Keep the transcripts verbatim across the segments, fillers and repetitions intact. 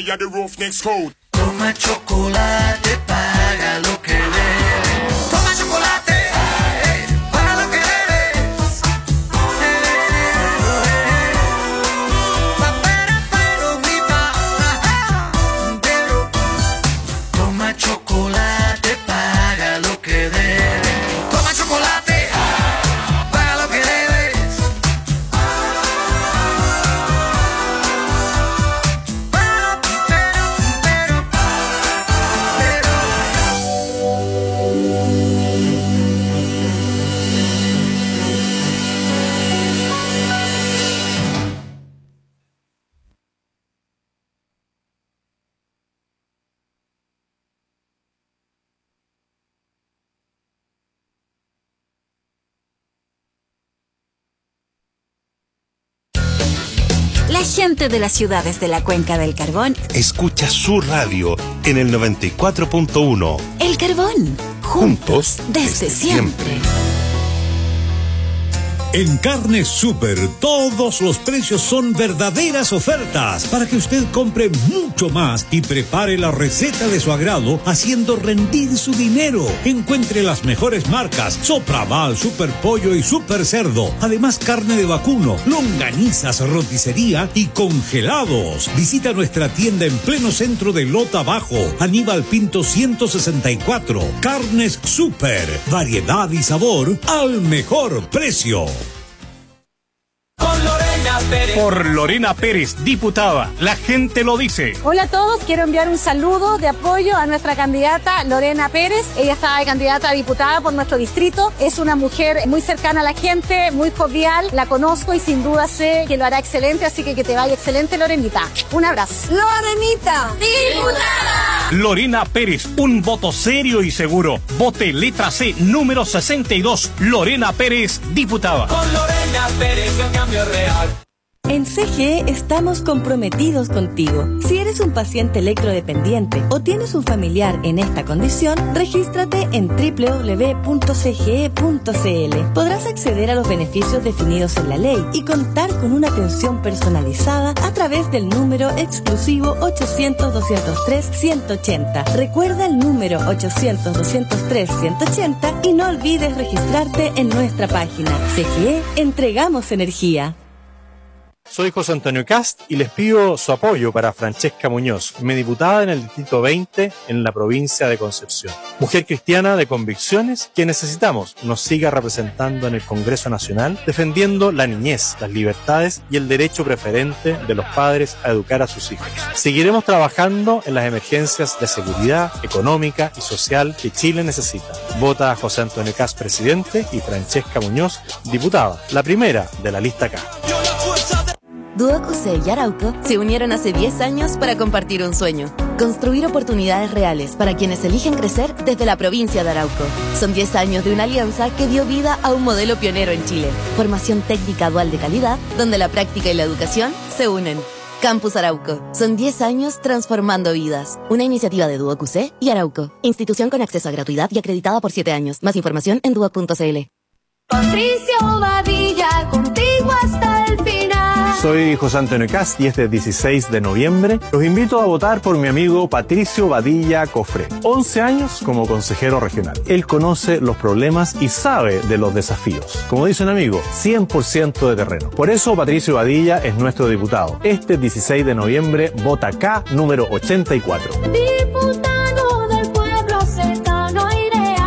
we are the Roughnecks Code. Toma chocolate, paga lo que debes. Toma chocolate, eh, paga lo que debes. Toma chocolate, paga lo que debes. Toma chocolate, paga lo que debes. La gente de las ciudades de la Cuenca del Carbón escucha su radio en el noventa y cuatro punto uno. El Carbón, juntos, juntos desde, desde siempre. siempre. En Carnes Super, todos los precios son verdaderas ofertas para que usted compre mucho más y prepare la receta de su agrado haciendo rendir su dinero. Encuentre las mejores marcas: Sopraval, Super Pollo y Super Cerdo. Además, carne de vacuno, longanizas, roticería y congelados. Visita nuestra tienda en pleno centro de Lota Bajo, Aníbal Pinto ciento sesenta y cuatro. Carnes Super, variedad y sabor al mejor precio. Con Lorena Pérez. Por Lorena Pérez, diputada. La gente lo dice. Hola a todos, quiero enviar un saludo de apoyo a nuestra candidata Lorena Pérez. Ella está de candidata a diputada por nuestro distrito. Es una mujer muy cercana a la gente, muy jovial. La conozco y sin duda sé que lo hará excelente, así que que te vaya excelente, Lorenita. Un abrazo. ¡Lorenita! ¡Diputada! Lorena Pérez, un voto serio y seguro. Vote letra C, número sesenta y dos. Lorena Pérez, diputada. Con Lorena Pérez, el cambio real. En C G E estamos comprometidos contigo. Si eres un paciente electrodependiente o tienes un familiar en esta condición, regístrate en doble u doble u doble u punto c g e punto c l. Podrás acceder a los beneficios definidos en la ley y contar con una atención personalizada a través del número exclusivo ochocientos, doscientos tres, ciento ochenta. Recuerda el número ochocientos, doscientos tres, ciento ochenta y no olvides registrarte en nuestra página. C G E, entregamos energía. Soy José Antonio Cast y les pido su apoyo para Francesca Muñoz, mi diputada en el Distrito veinte en la provincia de Concepción. Mujer cristiana de convicciones que necesitamos nos siga representando en el Congreso Nacional, defendiendo la niñez, las libertades y el derecho preferente de los padres a educar a sus hijos. Seguiremos trabajando en las emergencias de seguridad económica y social que Chile necesita. Vota a José Antonio Cast, presidente, y Francesca Muñoz, diputada, la primera de la lista K. Duoc U C y Arauco se unieron hace diez años para compartir un sueño: construir oportunidades reales para quienes eligen crecer desde la provincia de Arauco. Son diez años de una alianza que dio vida a un modelo pionero en Chile. Formación técnica dual de calidad, donde la práctica y la educación se unen. Campus Arauco. Son diez años transformando vidas. Una iniciativa de Duoc U C y Arauco. Institución con acceso a gratuidad y acreditada por siete años. Más información en duoc punto c l. Patricio Badilla, contigo hasta el final. Soy José Antonio Cast y este dieciséis de noviembre los invito a votar por mi amigo Patricio Badilla Cofré. once años como consejero regional. Él conoce los problemas y sabe de los desafíos. Como dice un amigo, cien por ciento de terreno. Por eso Patricio Badilla es nuestro diputado. Este dieciséis de noviembre vota K número ochenta y cuatro. Diputado del pueblo cercano y leal.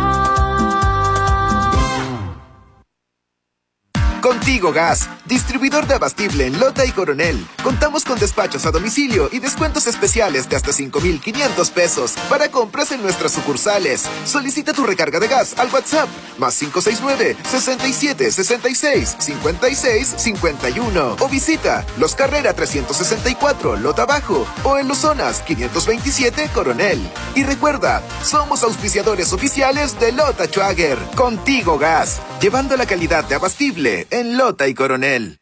Contigo Gas, distribuidor de abastible en Lota y Coronel. Contamos con despachos a domicilio y descuentos especiales de hasta cinco mil quinientos pesos para compras en nuestras sucursales. Solicita tu recarga de gas al WhatsApp más cinco seis nueve, sesenta y siete, sesenta y seis, cincuenta y seis, cincuenta y uno o visita Los Carrera trescientos sesenta y cuatro Lota Bajo o en Los Zonas quinientos veintisiete Coronel. Y recuerda, somos auspiciadores oficiales de Lota Schwager. Contigo Gas, llevando la calidad de abastible en Lota y Coronel.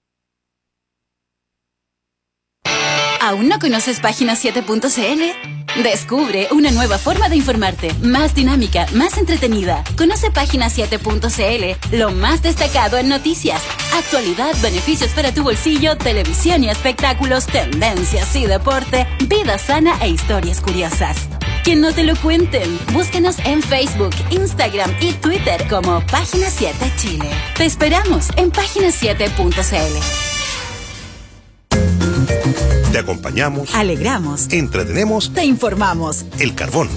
¿Aún no conoces página siete punto c l? Descubre una nueva forma de informarte, más dinámica, más entretenida. Conoce página siete punto c l, lo más destacado en noticias, actualidad, beneficios para tu bolsillo, televisión y espectáculos, tendencias y deporte, vida sana e historias curiosas. Que no te lo cuenten. Búscanos en Facebook, Instagram y Twitter como Página siete Chile. Te esperamos en página siete punto c l. Te acompañamos, alegramos, entretenemos, te informamos. El Carbón.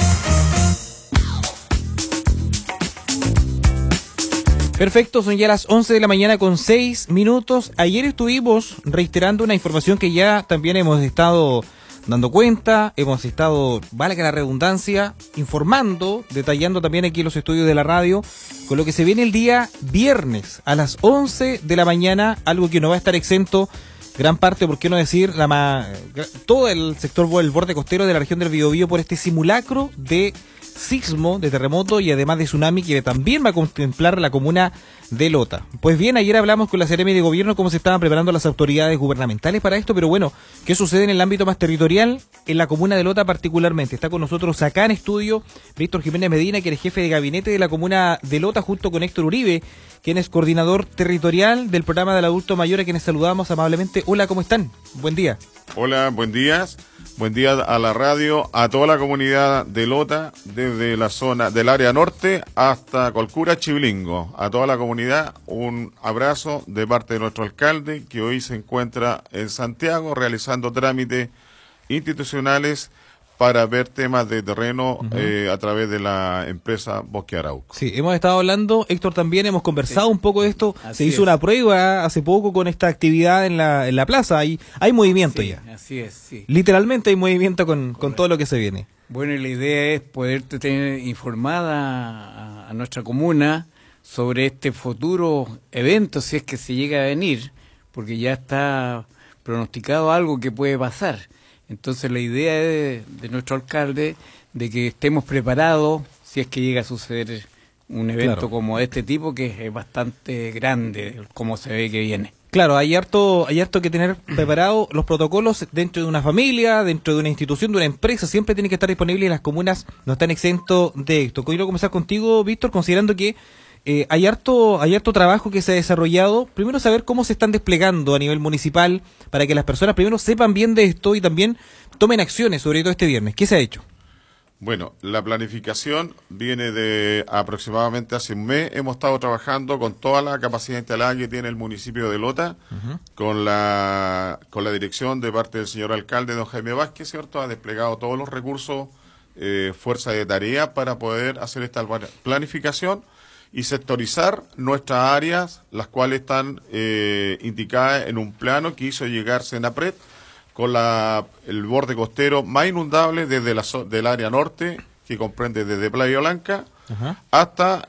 Perfecto, son ya las once de la mañana con seis minutos. Ayer estuvimos reiterando una información que ya también hemos estado dando cuenta, hemos estado, valga la redundancia, informando, detallando también aquí en los estudios de la radio, con lo que se viene el día viernes a las once de la mañana, algo que no va a estar exento gran parte, por qué no decir, la ma todo el sector del borde costero de la región del Biobío por este simulacro de sismo, de terremoto y además de tsunami que también va a contemplar la comuna de Lota. Pues bien, ayer hablamos con la Seremi de Gobierno cómo se estaban preparando las autoridades gubernamentales para esto, pero bueno, ¿qué sucede en el ámbito más territorial? En la comuna de Lota particularmente. Está con nosotros acá en estudio Víctor Jiménez Medina, que es jefe de gabinete de la comuna de Lota, junto con Héctor Uribe, quien es coordinador territorial del programa del adulto mayor, a quienes saludamos amablemente. Hola, ¿cómo están? Buen día. Hola, buen día. Buen día a la radio, a toda la comunidad de Lota, desde la zona del área norte hasta Colcura, Chivilingo. A toda la comunidad, un abrazo de parte de nuestro alcalde, que hoy se encuentra en Santiago realizando trámites institucionales para ver temas de terreno uh-huh. eh, a través de la empresa Bosque Arauco. Sí, hemos estado hablando, Héctor también, hemos conversado sí. un poco de esto. Así se hizo es. una prueba hace poco con esta actividad en la en la plaza. Hay, hay movimiento sí, ya. Así es, sí. Literalmente hay movimiento con, con todo lo que se viene. Bueno, la idea es poder tener informada a, a nuestra comuna sobre este futuro evento, si es que se llega a venir, porque ya está pronosticado algo que puede pasar. Entonces la idea es de, de nuestro alcalde de que estemos preparados si es que llega a suceder un evento claro. como este tipo, que es bastante grande, como se ve que viene. Claro, hay harto, hay harto que tener preparado los protocolos dentro de una familia, dentro de una institución, de una empresa, siempre tienen que estar disponibles y las comunas no están exentos de esto. Quiero comenzar contigo, Víctor, considerando que Eh, hay harto hay harto trabajo que se ha desarrollado. Primero, saber cómo se están desplegando a nivel municipal para que las personas primero sepan bien de esto y también tomen acciones, sobre todo este viernes. ¿Qué se ha hecho? Bueno, la planificación viene de aproximadamente hace un mes. Hemos estado trabajando con toda la capacidad instalada que tiene el municipio de Lota, uh-huh. con la con la dirección de parte del señor alcalde, don Jaime Vázquez, ¿cierto? Ha desplegado todos los recursos, eh, fuerza de tarea para poder hacer esta planificación y sectorizar nuestras áreas, las cuales están eh, indicadas en un plano que hizo llegar Senapred, con la, el borde costero más inundable desde la del área norte, que comprende desde Playa Blanca, uh-huh. hasta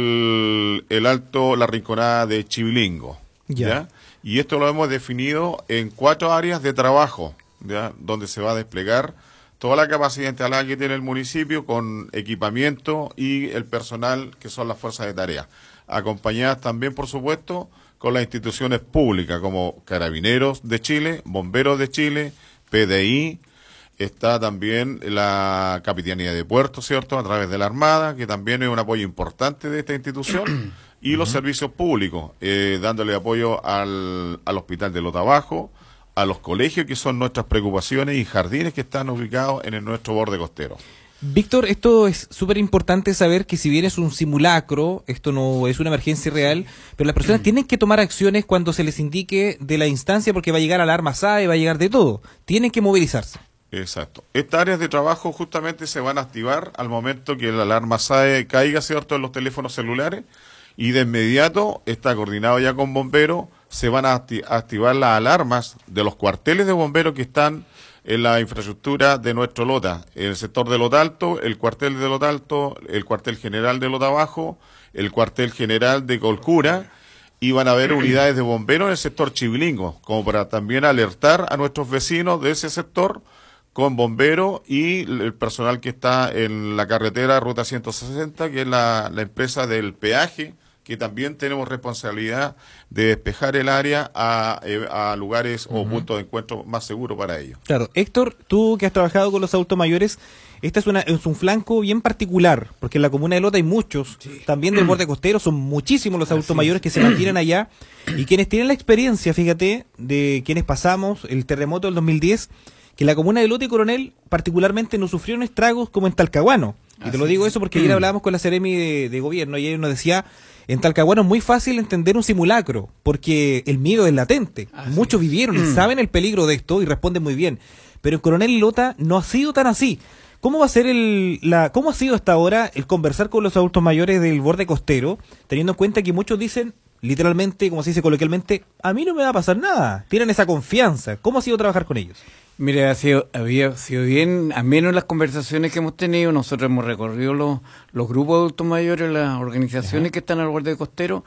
el, el alto, la rinconada de Chivilingo. Yeah. ¿ya? Y esto lo hemos definido en cuatro áreas de trabajo, ¿ya? Donde se va a desplegar toda la capacidad instalada que tiene el municipio con equipamiento y el personal que son las fuerzas de tarea, acompañadas también, por supuesto, con las instituciones públicas como Carabineros de Chile, Bomberos de Chile, P D I, está también la Capitanía de Puertos, ¿cierto?, a través de la Armada, que también es un apoyo importante de esta institución, y los servicios públicos, eh, dándole apoyo al, al Hospital de Lota Bajo, a los colegios, que son nuestras preocupaciones, y jardines que están ubicados en el, nuestro borde costero. Víctor, esto es súper importante saber que si bien es un simulacro, esto no es una emergencia real, pero las personas tienen que tomar acciones cuando se les indique de la instancia, porque va a llegar alarma S A E, va a llegar de todo. Tienen que movilizarse. Exacto. Estas áreas de trabajo justamente se van a activar al momento que la alarma S A E caiga, ¿cierto?, en los teléfonos celulares, y de inmediato está coordinado ya con bomberos. Se van a activar las alarmas de los cuarteles de bomberos que están en la infraestructura de nuestro Lota, en el sector de Lota Alto, el cuartel de Lota Alto, el cuartel general de Lota Bajo, el cuartel general de Colcura, y van a haber unidades de bomberos en el sector Chivilingo, como para también alertar a nuestros vecinos de ese sector con bomberos y el personal que está en la carretera Ruta ciento sesenta, que es la, la empresa del peaje que también tenemos responsabilidad de despejar el área a, a lugares uh-huh. o puntos de encuentro más seguros para ellos. Claro, Héctor, tú que has trabajado con los adultos mayores, este es, una, es un flanco bien particular, porque en la comuna de Lota hay muchos, sí. también del borde costero, son muchísimos los adultos Así mayores es. que se mantienen allá, y quienes tienen la experiencia, fíjate, de quienes pasamos el terremoto del dos mil diez, que la comuna de Lota y Coronel particularmente no sufrieron estragos como en Talcahuano. Y te lo digo eso porque ayer hablábamos con la Seremi de, de gobierno y ella nos decía, en Talcahuano es muy fácil entender un simulacro, porque el miedo es latente. Así Muchos es. vivieron y saben el peligro de esto y responden muy bien. Pero en Coronel y Lota no ha sido tan así. ¿Cómo va a ser el, la, cómo ha sido hasta ahora el conversar con los adultos mayores del borde costero, teniendo en cuenta que muchos dicen, literalmente, como se dice coloquialmente, a mí no me va a pasar nada? Tienen esa confianza. ¿Cómo ha sido trabajar con ellos? Mire, ha sido, había sido bien, a menos las conversaciones que hemos tenido, nosotros hemos recorrido los, los grupos de adultos mayores, las organizaciones Ajá. que están al borde costero,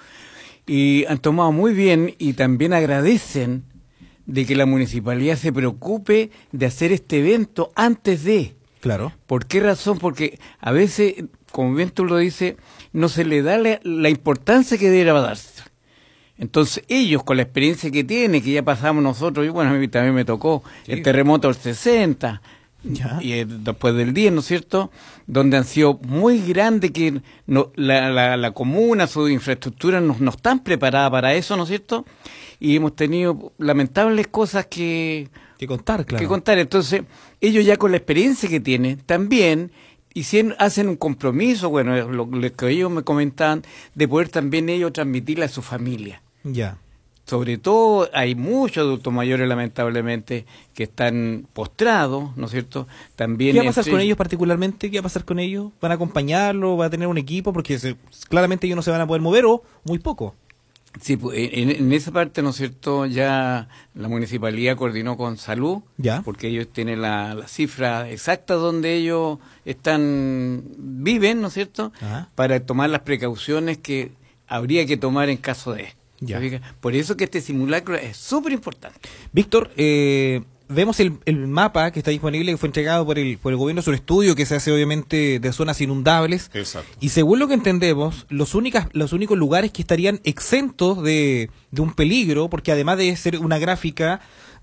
y han tomado muy bien y también agradecen de que la municipalidad se preocupe de hacer este evento antes de. Claro. ¿Por qué razón? Porque a veces, como bien tú lo dices, no se le da la, la importancia que debería darse. Entonces ellos, con la experiencia que tienen, que ya pasamos nosotros, y bueno, a mí también me tocó sí. el terremoto del sesenta, ya. y el, después del diez, ¿no es cierto?, donde han sido muy grandes, que no, la, la, la comuna, su infraestructura no, no están preparadas para eso, ¿no es cierto?, y hemos tenido lamentables cosas que... Que contar, claro. Que contar, entonces ellos ya con la experiencia que tienen, también... Y si hacen un compromiso, bueno, lo, lo que ellos me comentaban, de poder también ellos transmitirle a su familia. Ya. Sobre todo hay muchos adultos mayores, lamentablemente, que están postrados, ¿no es cierto? También ¿Qué va a pasar entre... con ellos particularmente? ¿Qué va a pasar con ellos? ¿Van a acompañarlo? ¿Va a tener un equipo? Porque se, claramente ellos no se van a poder mover o muy poco. Sí, en, en esa parte, ¿no es cierto?, ya la municipalidad coordinó con salud, ¿Ya? porque ellos tienen la, la cifra exacta donde ellos están viven, ¿no es cierto?, Ajá. para tomar las precauciones que habría que tomar en caso de... Ya. Por eso que este simulacro es súper importante. Víctor, eh, vemos el, el mapa que está disponible, que fue entregado por el, por el gobierno, es un estudio que se hace obviamente de zonas inundables. Exacto. Y según lo que entendemos, los, únicas, los únicos lugares que estarían exentos de, de un peligro, porque además de ser una gráfica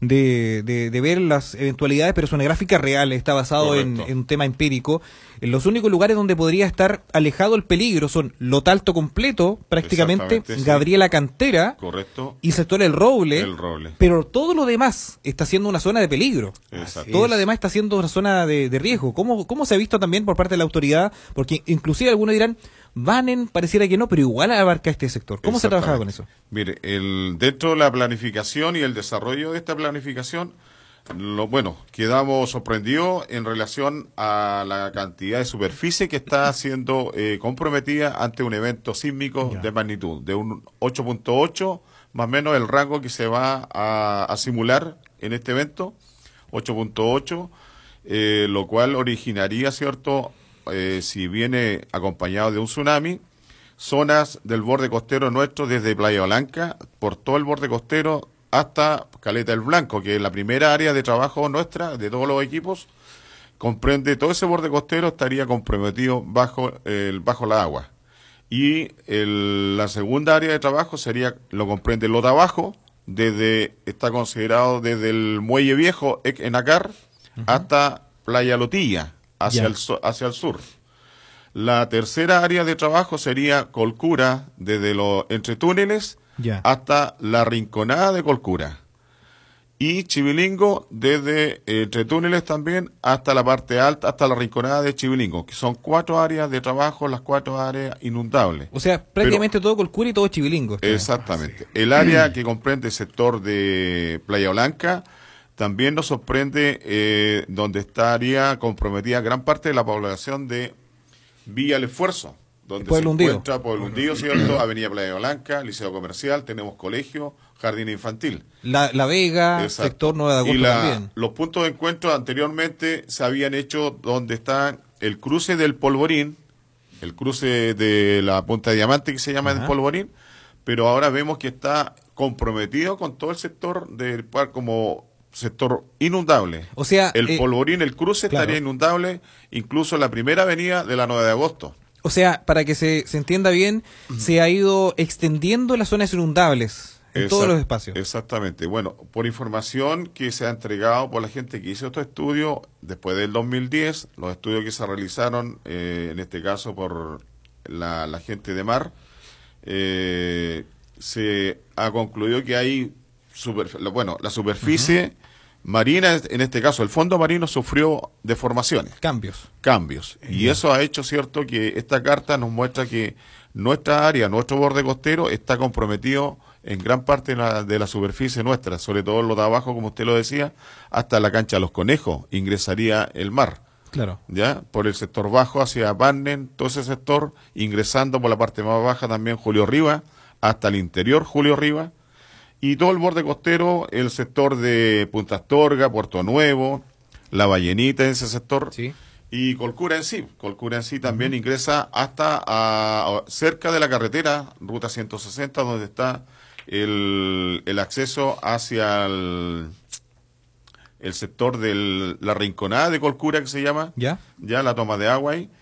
de, de, de ver las eventualidades, pero es una gráfica real, está basado en, en un tema empírico, en los únicos lugares donde podría estar alejado el peligro son Lota Alto completo, prácticamente, sí. Gabriela Cantera, correcto, y sector El Roble, El Roble, pero todo lo demás está siendo una zona de peligro. Exacto. Todo lo demás está siendo una zona de, de riesgo. ¿Cómo, ¿Cómo se ha visto también por parte de la autoridad? Porque inclusive algunos dirán, Banen pareciera que no, pero igual abarca este sector. ¿Cómo se ha trabajado con eso? Mire, el, dentro de la planificación y el desarrollo de esta planificación, lo bueno, quedamos sorprendidos en relación a la cantidad de superficie que está siendo eh, comprometida ante un evento sísmico ya. de magnitud, de un ocho punto ocho, más o menos el rango que se va a, a simular en este evento, ocho punto ocho, eh, lo cual originaría, ¿cierto?, Eh, si viene acompañado de un tsunami, zonas del borde costero nuestro, desde Playa Blanca, por todo el borde costero, hasta Caleta del Blanco, que es la primera área de trabajo nuestra, de todos los equipos, comprende todo ese borde costero, estaría comprometido bajo, el, bajo la agua. Y el, la segunda área de trabajo sería, lo comprende Lota Abajo, desde, está considerado desde el Muelle Viejo, en Acar, uh-huh. hasta Playa Lotilla, hacia el, hacia el sur. La tercera área de trabajo sería Colcura, desde los entretúneles ya. hasta la Rinconada de Colcura. Y Chivilingo, desde eh, entretúneles también hasta la parte alta, hasta la Rinconada de Chivilingo, que son cuatro áreas de trabajo, las cuatro áreas inundables. O sea, prácticamente Pero, todo Colcura y todo Chivilingo. Exactamente. El área que comprende el sector de Playa Blanca también nos sorprende, eh, donde estaría comprometida gran parte de la población de Villa El Esfuerzo, donde Pueblo se Hundido. encuentra Pueblo Hundido, ¿cierto? Avenida Playa Blanca, Liceo Comercial, tenemos colegio, jardín infantil. La, la Vega, Exacto. sector Nueva de Agosto y la, también. Los puntos de encuentro anteriormente se habían hecho donde está el cruce del Polvorín, el cruce de la Punta de Diamante que se llama el Polvorín, pero ahora vemos que está comprometido con todo el sector del par como sector inundable. O sea, el eh, Polvorín, el cruce claro. estaría inundable, incluso la primera avenida de la nueve de agosto. O sea, para que se, se entienda bien, se ha ido extendiendo las zonas inundables en Exact- todos los espacios. Exactamente. Bueno, por información que se ha entregado por la gente que hizo estos estudios, después del dos mil diez, los estudios que se realizaron, eh, en este caso por la, la gente de Mar, eh, se ha concluido que hay, super, bueno, la superficie uh-huh. marina, en este caso el fondo marino, sufrió deformaciones. Cambios. Cambios. Uh-huh. Y eso ha hecho, cierto, que esta carta nos muestra que nuestra área, nuestro borde costero, está comprometido en gran parte de la, de la superficie nuestra, sobre todo lo de abajo, como usted lo decía, hasta la cancha de los Conejos, ingresaría el mar. Claro. Ya, por el sector bajo hacia Barnen, todo ese sector, ingresando por la parte más baja también Julio Rivas, hasta el interior Julio Rivas, y todo el borde costero, el sector de Punta Astorga, Puerto Nuevo, La Ballenita, ese sector, sí. Y Colcura en sí, Colcura en sí también uh-huh. ingresa hasta a, a, cerca de la carretera, ruta ciento sesenta, donde está el, el acceso hacia el, el sector de la Rinconada de Colcura, que se llama, ya, ya la toma de agua ahí,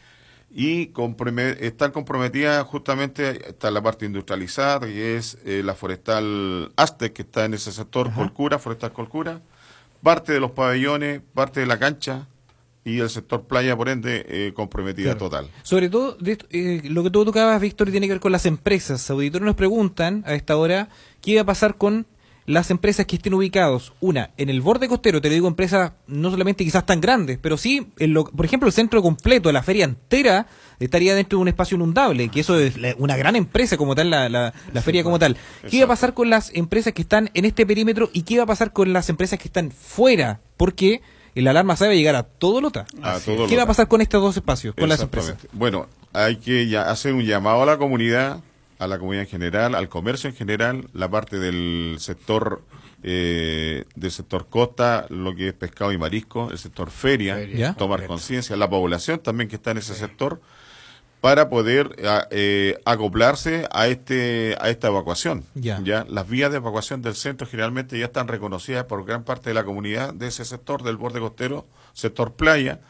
y comprome- están comprometidas justamente, está la parte industrializada, que es eh, la forestal Aztec, que está en ese sector, uh-huh. Colcura, forestal Colcura, parte de los pabellones, parte de la cancha, y el sector playa, por ende, eh, comprometida claro. total. Sobre todo, de, eh, lo que tú tocabas, Víctor, tiene que ver con las empresas. Auditores nos preguntan a esta hora qué va a pasar con las empresas que estén ubicados, una, en el borde costero, te lo digo, empresas no solamente quizás tan grandes, pero sí, en lo, por ejemplo, el centro completo, la feria entera, estaría dentro de un espacio inundable, que eso es una gran empresa como tal, la, la, la feria como tal. ¿Qué Exacto. va a pasar con las empresas que están en este perímetro y qué va a pasar con las empresas que están fuera? Porque el alarma sabe llegar a todo Lota. A todo ¿Qué Lota. va a pasar con estos dos espacios, con las empresas? Bueno, hay que ya hacer un llamado a la comunidad, a la comunidad en general, al comercio en general, la parte del sector eh, del sector costa, lo que es pescado y marisco, el sector feria, feria. tomar conciencia, la población también que está en ese sector, para poder a, eh, acoplarse a este a esta evacuación. Ya. ya Las vías de evacuación del centro generalmente ya están reconocidas por gran parte de la comunidad de ese sector, del borde costero, sector playa,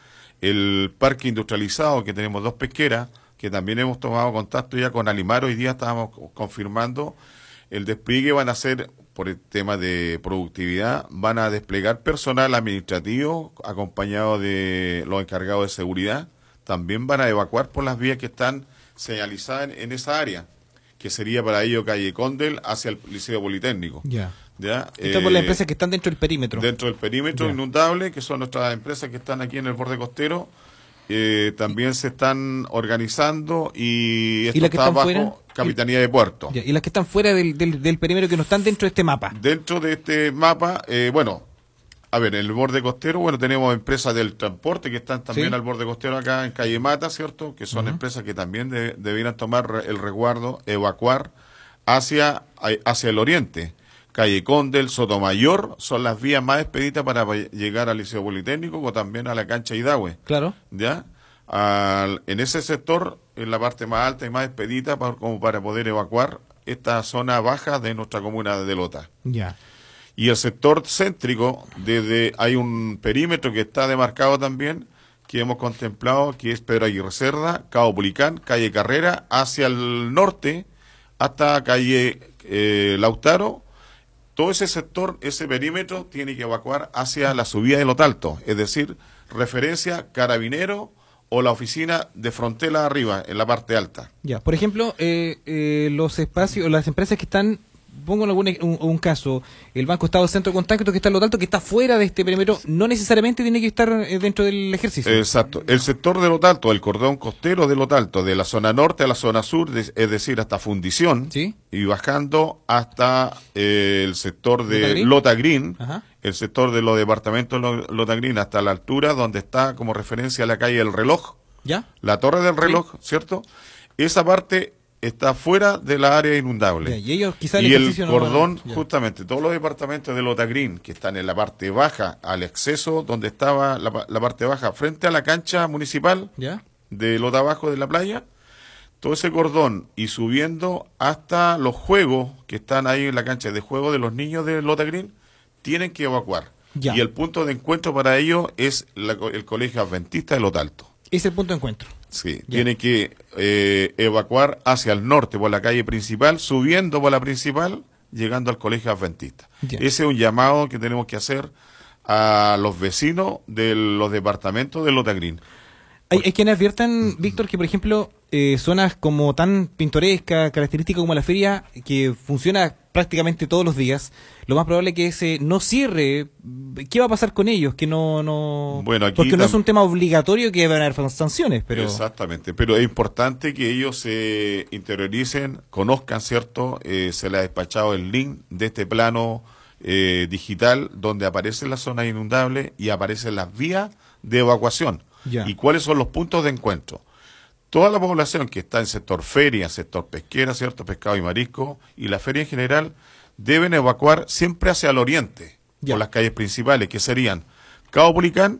el parque industrializado, que tenemos dos pesqueras, que también hemos tomado contacto ya con Alimar, hoy día estábamos confirmando el despliegue, van a hacer, por el tema de productividad, van a desplegar personal administrativo acompañado de los encargados de seguridad, también van a evacuar por las vías que están señalizadas en, en esa área, que sería para ello calle Condel hacia el Liceo Politécnico. Ya. ¿Ya? Esto eh, por las empresas que están dentro del perímetro. Dentro del perímetro ya. inundable, que son nuestras empresas que están aquí en el borde costero, eh, también se están organizando y esto ¿Y las que está están bajo fuera? Capitanía de Puerto. Ya. ¿Y las que están fuera del, del, del perímetro, que no están dentro de este mapa? Dentro de este mapa, eh, bueno... A ver, en el borde costero, bueno, tenemos empresas del transporte que están también ¿Sí? al borde costero acá en Calle Mata, ¿cierto? Que son uh-huh. empresas que también de, debieran tomar el resguardo, evacuar hacia, hacia el oriente. Calle Condel, Sotomayor, son las vías más expeditas para llegar al Liceo Politécnico o también a la cancha Hidahue. Claro. ¿Ya? Al, en ese sector, en la parte más alta y más expedita, para, como para poder evacuar esta zona baja de nuestra comuna de Lota. Ya. Y el sector céntrico, desde hay un perímetro que está demarcado también, que hemos contemplado, que es Pedro Aguirre Cerda, Cabo Pulicán, calle Carrera, hacia el norte, hasta calle eh, Lautaro. Todo ese sector, ese perímetro, tiene que evacuar hacia la subida de Los Altos, es decir, referencia Carabinero o la oficina de Frontera arriba, en la parte alta. Ya, por ejemplo, eh, eh, los espacios, las empresas que están... Pongo algún, un, un caso, el Banco Estado Centro de Contacto, que está en Los Altos, que está fuera de este perímetro, no necesariamente tiene que estar dentro del ejercicio. Exacto. El sector de Los Altos, el cordón costero de Los Altos, de la zona norte a la zona sur, de, es decir, hasta Fundición, ¿Sí? y bajando hasta eh, el sector de Lota Green, el sector de los departamentos de Lota Green, hasta la altura donde está como referencia la calle El Reloj, ¿Ya? la torre del reloj, ¿Sí? ¿cierto? Esa parte está fuera de la área inundable. Ya, y ellos quizá el, y el cordón, no, justamente, todos los departamentos de Lota Green, que están en la parte baja, al exceso, donde estaba la, la parte baja, frente a la cancha municipal ¿Ya? de Lota Abajo de la playa, todo ese cordón, y subiendo hasta los juegos que están ahí en la cancha de juego de los niños de Lota Green, tienen que evacuar. Ya. Y el punto de encuentro para ellos es la, el Colegio Adventista de Lota Alto. Es el punto de encuentro. Sí, Ya. tiene que eh, evacuar hacia el norte por la calle principal, subiendo por la principal, llegando al colegio adventista. Ya. Ese es un llamado que tenemos que hacer a los vecinos de los departamentos de Lota Green. Hay, hay quienes adviertan, Víctor, que por ejemplo, eh, zonas como tan pintorescas, características como la feria, que funciona prácticamente todos los días, lo más probable es que se no cierre. ¿Qué va a pasar con ellos? Que no, no... Bueno, aquí Porque no tam- es un tema obligatorio que van a haber sanciones, pero... Exactamente, pero es importante que ellos se interioricen, conozcan, ¿cierto? Eh, se les ha despachado el link de este plano eh, digital donde aparecen las zonas inundables y aparecen las vías de evacuación. Ya. ¿Y cuáles son los puntos de encuentro? Toda la población que está en sector feria, sector pesquera, ¿cierto? Pescado y marisco, y la feria en general, deben evacuar siempre hacia el oriente, Ya. por las calles principales, que serían Cabo Pulicán,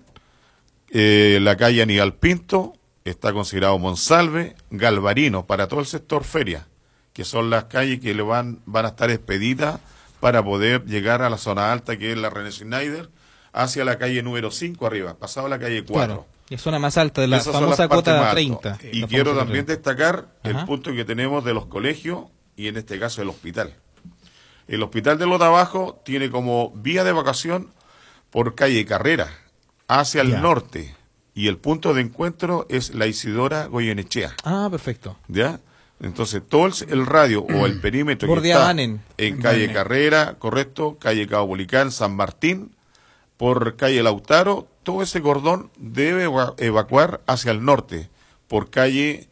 eh, la calle Aníbal Pinto, está considerado Monsalve, Galvarino, para todo el sector feria, que son las calles que le van, van a estar expeditas para poder llegar a la zona alta, que es la René Schneider, hacia la calle número cinco arriba, pasado la calle cuatro. Claro, es zona más alta de la Esas son famosa las partes cuota más altas. treinta. Y La quiero famosa también treinta. destacar Ajá. el punto que tenemos de los colegios y en este caso el hospital. El hospital de Lota Abajo tiene como vía de vacación por calle Carrera hacia el Ya. norte y el punto de encuentro es la Isidora Goyenechea. Ah, perfecto. ¿Ya? Entonces todo el, el radio o el perímetro que Bordea está Banen. en calle Banen. Carrera, correcto, calle Cabo Pulicán, San Martín, por calle Lautaro, todo ese cordón debe eva- evacuar hacia el norte, por calle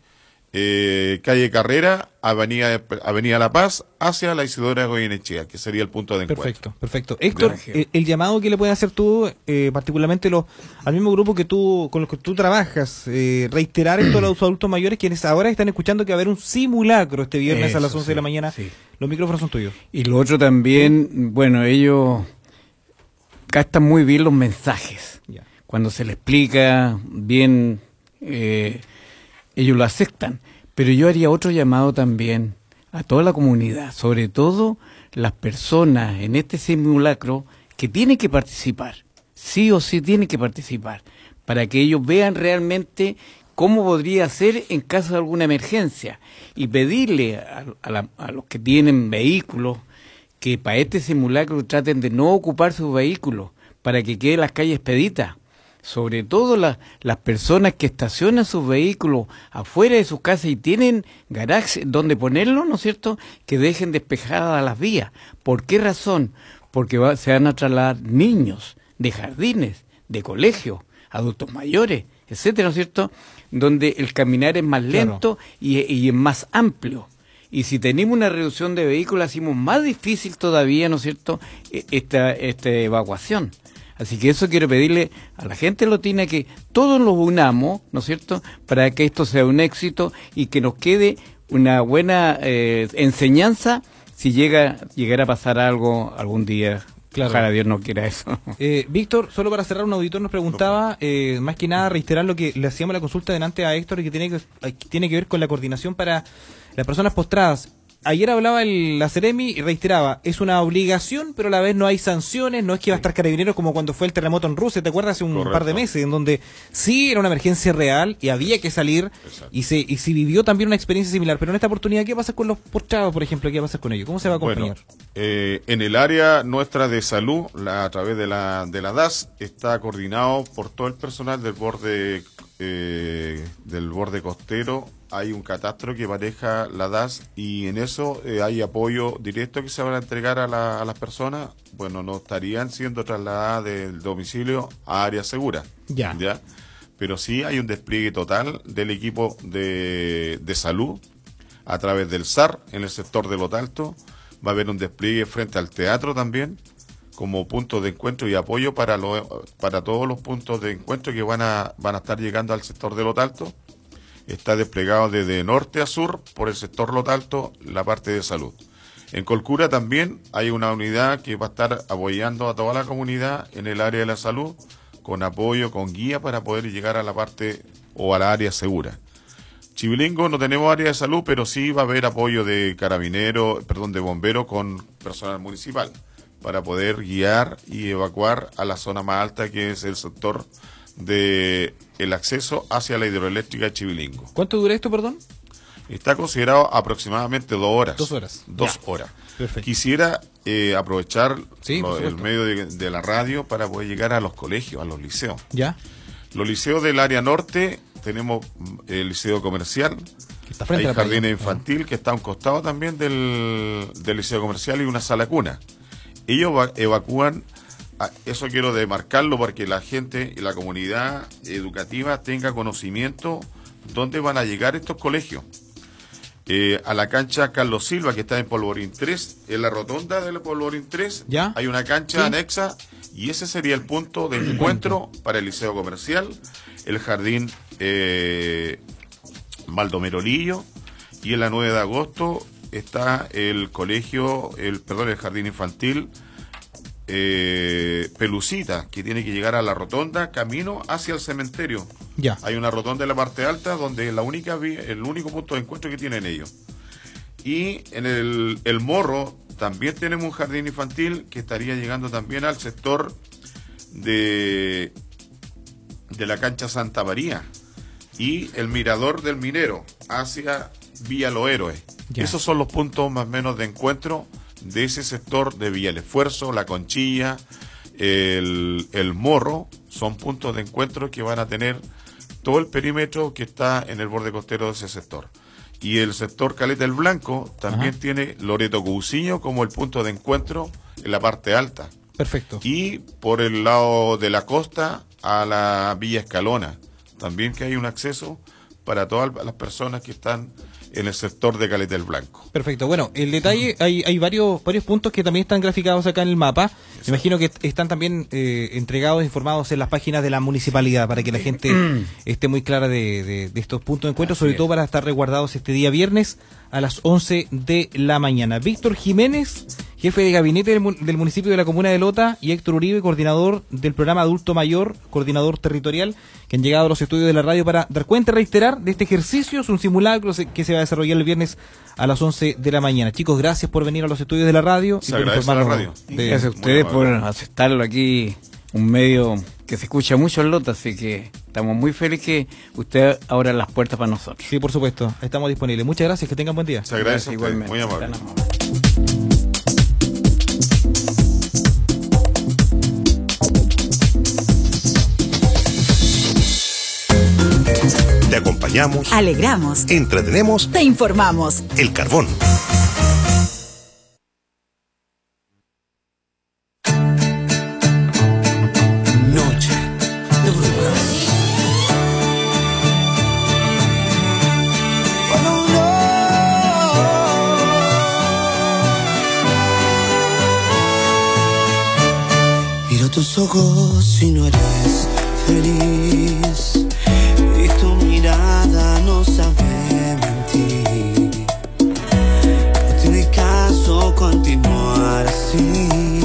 eh, calle Carrera, avenida, avenida La Paz, hacia la Isidora Goyenechea, que sería el punto de encuentro. Perfecto, perfecto. Héctor, Gracias. el, el llamado que le puedes hacer tú, eh, particularmente los, al mismo grupo que tú con los que tú trabajas, eh, reiterar esto a los adultos mayores quienes ahora están escuchando que va a haber un simulacro este viernes a las Eso, once de la sí, mañana. sí. Los micrófonos son tuyos. Y lo otro también, bueno, ellos captan muy bien los mensajes. Ya. Cuando se les explica bien, eh, ellos lo aceptan. Pero yo haría otro llamado también a toda la comunidad, sobre todo las personas en este simulacro que tienen que participar, sí o sí tienen que participar, para que ellos vean realmente cómo podría ser en caso de alguna emergencia y pedirle a, a la- a los que tienen vehículos que para este simulacro traten de no ocupar sus vehículos para que queden las calles expeditas. Sobre todo la- las personas que estacionan sus vehículos afuera de sus casas y tienen garaje donde ponerlo, ¿no es cierto?, que dejen despejadas las vías. ¿Por qué razón? Porque va- se van a trasladar niños de jardines, de colegios, adultos mayores, etcétera, ¿no es cierto?, donde el caminar es más lento y, y es más amplio. Y si tenemos una reducción de vehículos, hacemos más difícil todavía, ¿no es cierto?, e- esta, esta evacuación. Así que eso quiero pedirle a la gente lotina que todos nos unamos, ¿no es cierto?, para que esto sea un éxito y que nos quede una buena eh, enseñanza si llega llegara a pasar algo algún día. Claro. Ojalá Dios no quiera eso. Eh, Víctor, solo para cerrar, un auditor nos preguntaba, eh, más que nada reiterar lo que le hacíamos la consulta delante a Héctor y que tiene que, que tiene que ver con la coordinación para las personas postradas. Ayer hablaba el, la Ceremi y reiteraba, es una obligación, pero a la vez no hay sanciones, no es que va a estar Carabineros como cuando fue el terremoto en Rusia, ¿te acuerdas? Hace un Correcto. par de meses, en donde sí era una emergencia real y había que salir y se y se vivió también una experiencia similar. Pero en esta oportunidad, ¿qué pasa con los postrados, por ejemplo? ¿Qué va a pasar con ellos? ¿Cómo se va a acompañar? Bueno, eh, en el área nuestra de salud, la- a través de la, de la D A S, está coordinado por todo el personal del borde eh, del borde costero. Hay un catastro que maneja la D A S y en eso eh, hay apoyo directo que se van a entregar a, la- a las personas. Bueno, no estarían siendo trasladadas del domicilio a área segura. Ya. ¿Ya? Pero sí hay un despliegue total del equipo de, de salud a través del S A R en el sector de Lota Alto. Va a haber un despliegue frente al teatro también, como punto de encuentro y apoyo para, lo- para todos los puntos de encuentro que van a, van a estar llegando al sector de Lota Alto. Está desplegado desde norte a sur por el sector Lota Alto la parte de salud. En Colcura también hay una unidad que va a estar apoyando a toda la comunidad en el área de la salud, con apoyo, con guía para poder llegar a la parte o a la área segura. Chivilingo no tenemos área de salud, pero sí va a haber apoyo de carabineros, perdón, de bomberos con personal municipal para poder guiar y evacuar a la zona más alta que es el sector de el acceso hacia la hidroeléctrica de Chivilingo. ¿Cuánto dura esto, perdón? Está considerado aproximadamente dos horas. Dos horas. Dos Ya. horas. Perfecto. Quisiera eh, aprovechar Sí, lo- por el supuesto. medio de, de la radio para poder llegar a los colegios, a los liceos. ¿Ya? Los liceos del área norte, tenemos mm, el liceo comercial, está frente hay a la playa. jardines infantil que está a un costado también del, del liceo comercial y una sala cuna. Ellos va- evacúan, a- eso quiero demarcarlo para que la gente y la comunidad educativa tenga conocimiento dónde van a llegar estos colegios. Eh, a la cancha Carlos Silva, que está en Polvorín tres, en la rotonda del Polvorín tres, ¿Ya? hay una cancha Sí. anexa y ese sería el punto de encuentro para el liceo comercial, el jardín eh, Baldomero Lillo, y en la nueve de agosto está el colegio, el perdón, el jardín infantil eh, Pelucita, que tiene que llegar a la rotonda camino hacia el cementerio. Ya. Hay una rotonda en la parte alta donde la única vía- el único punto de encuentro que tienen ellos. Y en el, el Morro también tenemos un jardín infantil que estaría llegando también al sector de, de la cancha Santa María y el mirador del Minero hacia Villa Los Héroes. Ya. Esos son los puntos más o menos de encuentro de ese sector de Villa El Esfuerzo, La Conchilla, el, el Morro, son puntos de encuentro que van a tener todo el perímetro que está en el borde costero de ese sector. Y el sector Caleta del Blanco también Ajá. tiene Loreto Cubuciño como el punto de encuentro en la parte alta. Perfecto. Y por el lado de la costa a la Villa Escalona, también que hay un acceso para todas las personas que están en el sector de Caleta del Blanco. Perfecto. Bueno, el detalle, hay, hay varios varios puntos que también están graficados acá en el mapa. Me imagino que están también eh, entregados, informados en las páginas de la municipalidad para que la gente esté muy clara de, de- de estos puntos de encuentro, sobre todo para estar resguardados este día viernes a las once de la mañana. Víctor Jiménez, jefe de gabinete del, mu- del municipio de la comuna de Lota, y Héctor Uribe, coordinador del programa Adulto Mayor, coordinador territorial, que han llegado a los estudios de la radio para dar cuenta y reiterar de este ejercicio. Es un simulacro se- que se va a desarrollar el viernes a las once de la mañana. Chicos, gracias por venir a los estudios de la radio. Se por agradece a la informarnos radio. de- Gracias a ustedes por aceptarlo aquí, un medio que se escucha mucho en Lota, así que estamos muy felices que usted abra las puertas para nosotros. Sí, por supuesto, estamos disponibles. Muchas gracias, que tengan buen día. Se agradece a ustedes, igualmente. muy amable. Tan amable. Te acompañamos, Alegramos, entretenemos, te informamos. El Carbón. Noche de brujas. Miro tus ojos y no eres feliz. Y tu mirada no sabe mentir. No tiene caso continuar así.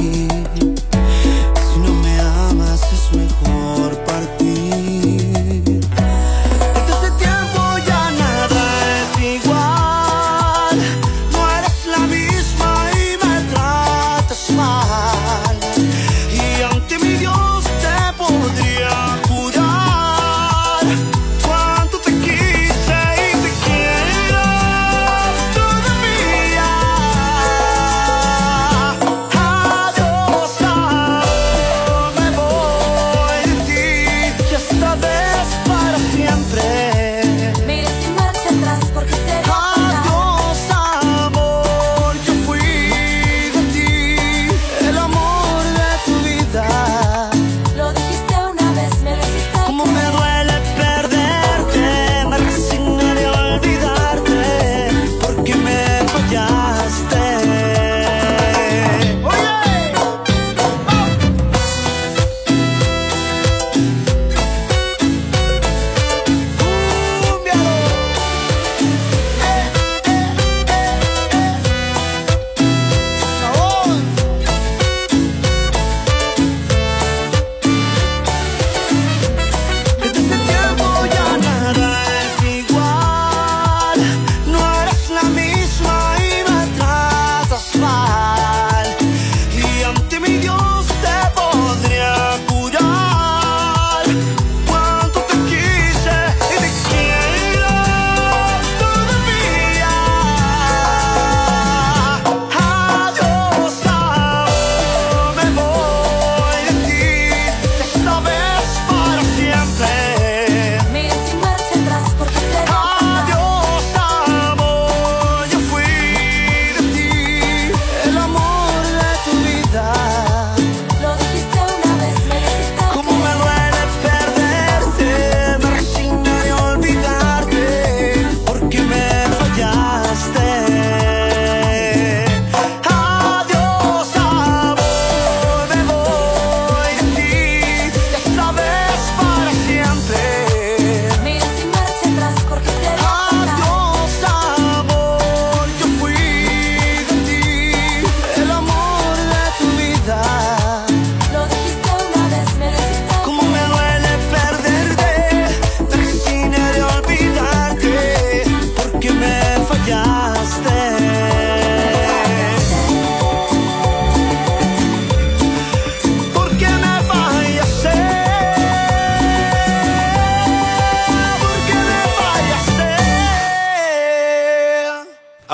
Si no me amas es mejor partir. Desde hace tiempo ya nada es igual. No eres la misma y me tratas mal. Y ante mi Dios te podré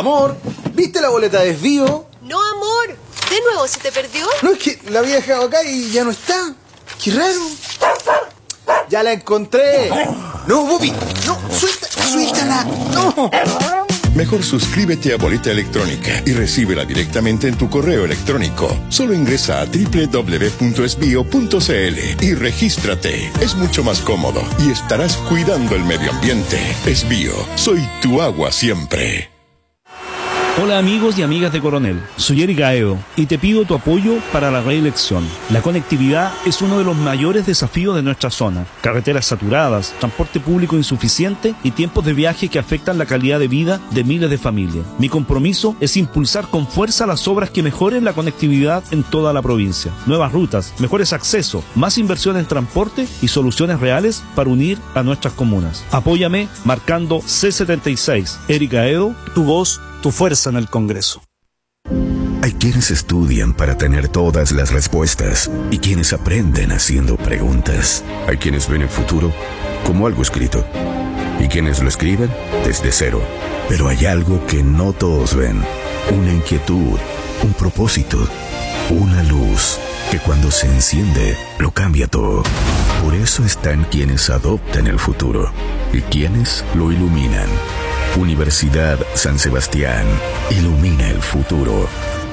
Amor, ¿viste la boleta de desvío? No, amor. ¿De nuevo se te perdió? No, es que la había dejado acá y ya no está. Qué raro. ¡Ya la encontré! ¡No, Bobby! ¡No! ¡Suelta! ¡Suéltala! ¡No! Mejor suscríbete a Boleta Electrónica y recíbela directamente en tu correo electrónico. Solo ingresa a doble u doble u doble u punto esbio punto c l y regístrate. Es mucho más cómodo y estarás cuidando el medio ambiente. Esbio, soy tu agua siempre. Hola amigos y amigas de Coronel, soy Eric Gaedo y te pido tu apoyo para la reelección. La conectividad es uno de los mayores desafíos de nuestra zona. Carreteras saturadas, transporte público insuficiente y tiempos de viaje que afectan la calidad de vida de miles de familias. Mi compromiso es impulsar con fuerza las obras que mejoren la conectividad en toda la provincia. Nuevas rutas, mejores accesos, más inversión en transporte y soluciones reales para unir a nuestras comunas. Apóyame marcando C setenta y seis. Eric Gaedo, tu voz, tu fuerza en el Congreso. Hay quienes estudian para tener todas las respuestas y quienes aprenden haciendo preguntas. Hay quienes ven el futuro como algo escrito y quienes lo escriben desde cero. Pero hay algo que no todos ven. Una inquietud, un propósito, una luz que cuando se enciende lo cambia todo. Por eso están quienes adoptan el futuro y quienes lo iluminan. Universidad San Sebastián. Ilumina el futuro.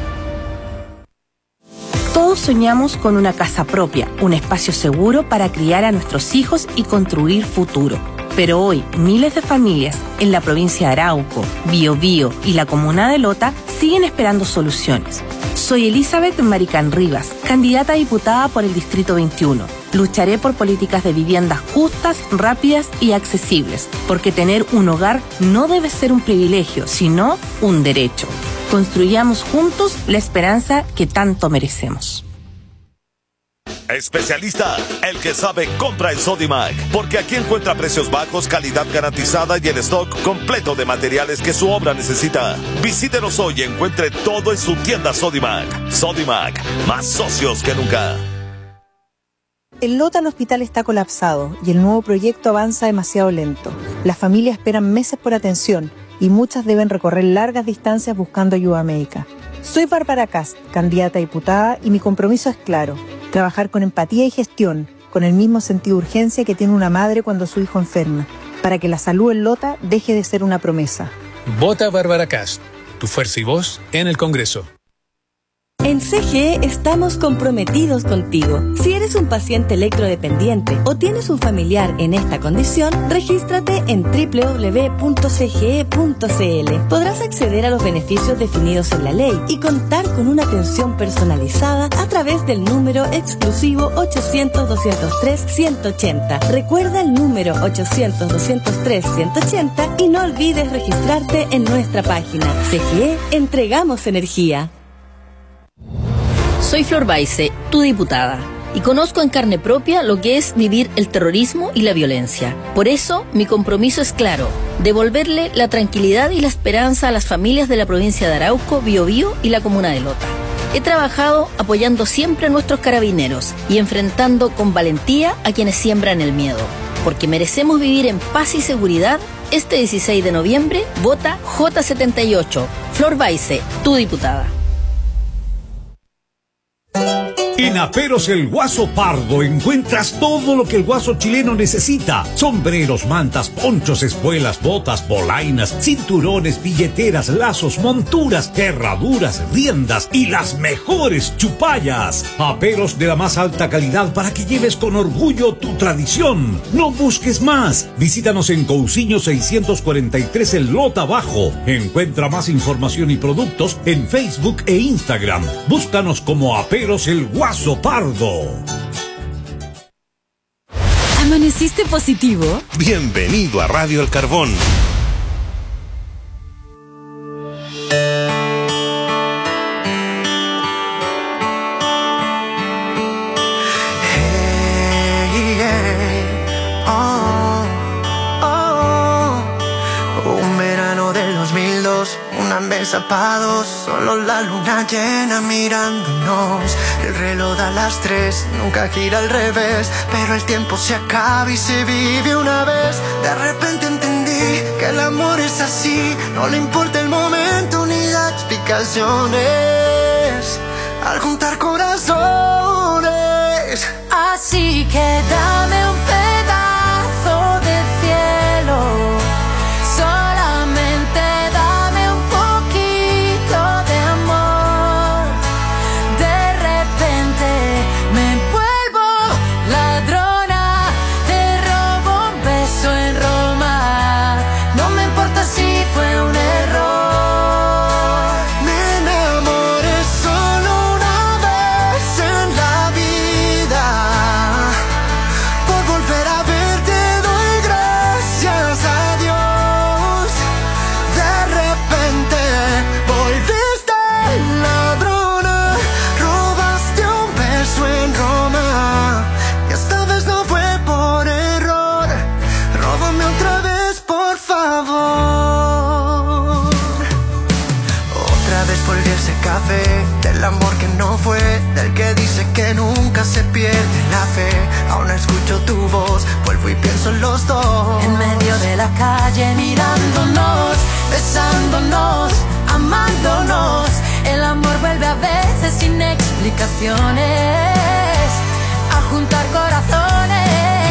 Todos soñamos con una casa propia, un espacio seguro para criar a nuestros hijos y construir futuro. Pero hoy, miles de familias en la provincia de Arauco, Biobío y la comuna de Lota siguen esperando soluciones. Soy Elizabeth Maricán Rivas, candidata a diputada por el Distrito veintiuno. Lucharé por políticas de viviendas justas, rápidas y accesibles, porque tener un hogar no debe ser un privilegio, sino un derecho. Construyamos juntos la esperanza que tanto merecemos. Especialista, el que sabe compra en Sodimac, porque aquí encuentra precios bajos, calidad garantizada y el stock completo de materiales que su obra necesita. Visítenos hoy y encuentre todo en su tienda Sodimac. Sodimac, más socios que nunca. En Lota el hospital está colapsado y el nuevo proyecto avanza demasiado lento. Las familias esperan meses por atención y muchas deben recorrer largas distancias buscando ayuda médica. Soy Bárbara Cast, candidata a diputada, y mi compromiso es claro: trabajar con empatía y gestión, con el mismo sentido de urgencia que tiene una madre cuando su hijo enferma, para que la salud en Lota deje de ser una promesa. Vota Bárbara Cast, tu fuerza y voz en el Congreso. En C G E estamos comprometidos contigo. Si eres un paciente electrodependiente o tienes un familiar en esta condición, regístrate en doble u doble u doble u punto c g e punto c l. Podrás acceder a los beneficios definidos en la ley y contar con una atención personalizada a través del número exclusivo ochocientos, doscientos tres, ciento ochenta. Recuerda el número ochocientos, doscientos tres, ciento ochenta y no olvides registrarte en nuestra página. C G E, entregamos energía. Soy Flor Baise, tu diputada, y conozco en carne propia lo que es vivir el terrorismo y la violencia. Por eso, mi compromiso es claro: devolverle la tranquilidad y la esperanza a las familias de la provincia de Arauco, Biobío y la comuna de Lota. He trabajado apoyando siempre a nuestros carabineros y enfrentando con valentía a quienes siembran el miedo. Porque merecemos vivir en paz y seguridad. Este dieciséis de noviembre, vota J setenta y ocho. Flor Baise, tu diputada. En Aperos El Guaso Pardo encuentras todo lo que el guaso chileno necesita. Sombreros, mantas, ponchos, espuelas, botas, polainas, cinturones, billeteras, lazos, monturas, herraduras, riendas y las mejores chupallas. Aperos de la más alta calidad para que lleves con orgullo tu tradición. No busques más. Visítanos en Cousiño seiscientos cuarenta y tres en Lota Bajo. Encuentra más información y productos en Facebook e Instagram. Búscanos como Aperos El Guaso Pardo. ¿Amaneciste positivo? Bienvenido a Radio El Carbón. Hey, yeah. Oh, oh. Un verano del dos mil dos, una mesa pa' dos, solo la luna llena mirándonos. El reloj da las tres, nunca gira al revés, pero el tiempo se acaba y se vive una vez. De repente entendí que el amor es así, no le importa el momento ni da explicaciones al juntar corazones. Así que dame un pedazo de cielo, solamente dame un poquito de amor. De repente me vuelvo ladrona, te robo un beso en Roma. No me importa si fue un error. Me enamoré solo una vez en la vida. Por volver a verte doy gracias a Dios. De repente volviste ladrona, robaste un beso en Roma. Y esta vez no fue por error. Róbame otra vez, por favor. Otra vez volví a ese café, del amor que no fue, del que dice que nunca se pierde la fe. Aún escucho tu voz, vuelvo y pienso en los dos. En medio de la calle mirándonos, besándonos, amándonos. El amor vuelve a veces sin explicaciones a juntar corazones.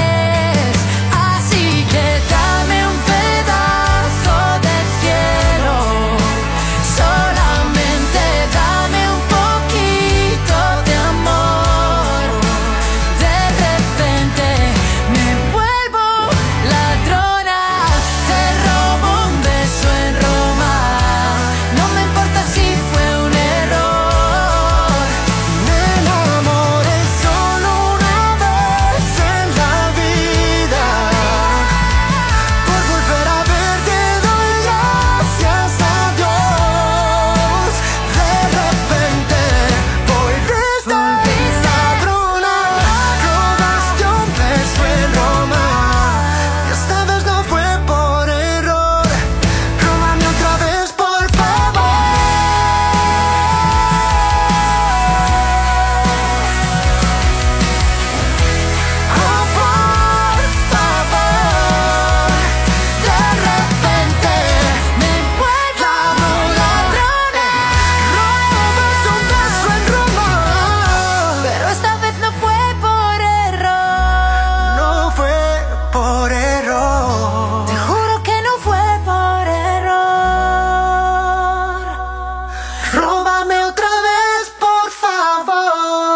Así que dame un pedazo del cielo, solamente dame un poquito de amor. De repente me vuelvo ladrona, te robo un beso en Roma. No me importa si fue un error. Me enamoré solo una vez en la vida. Por volver a verte doy gracias a Dios. De repente volviste ladrona, robaste un beso en Roma. Y esta vez no fue por error. Róbame otra vez, por favor. Oh, por favor. De repente me vuelvo ladrona, robas un beso en Roma. Pero esta vez no fue por error. No fue por error. Te juro que no fue por error. Róbame otra vez, por favor.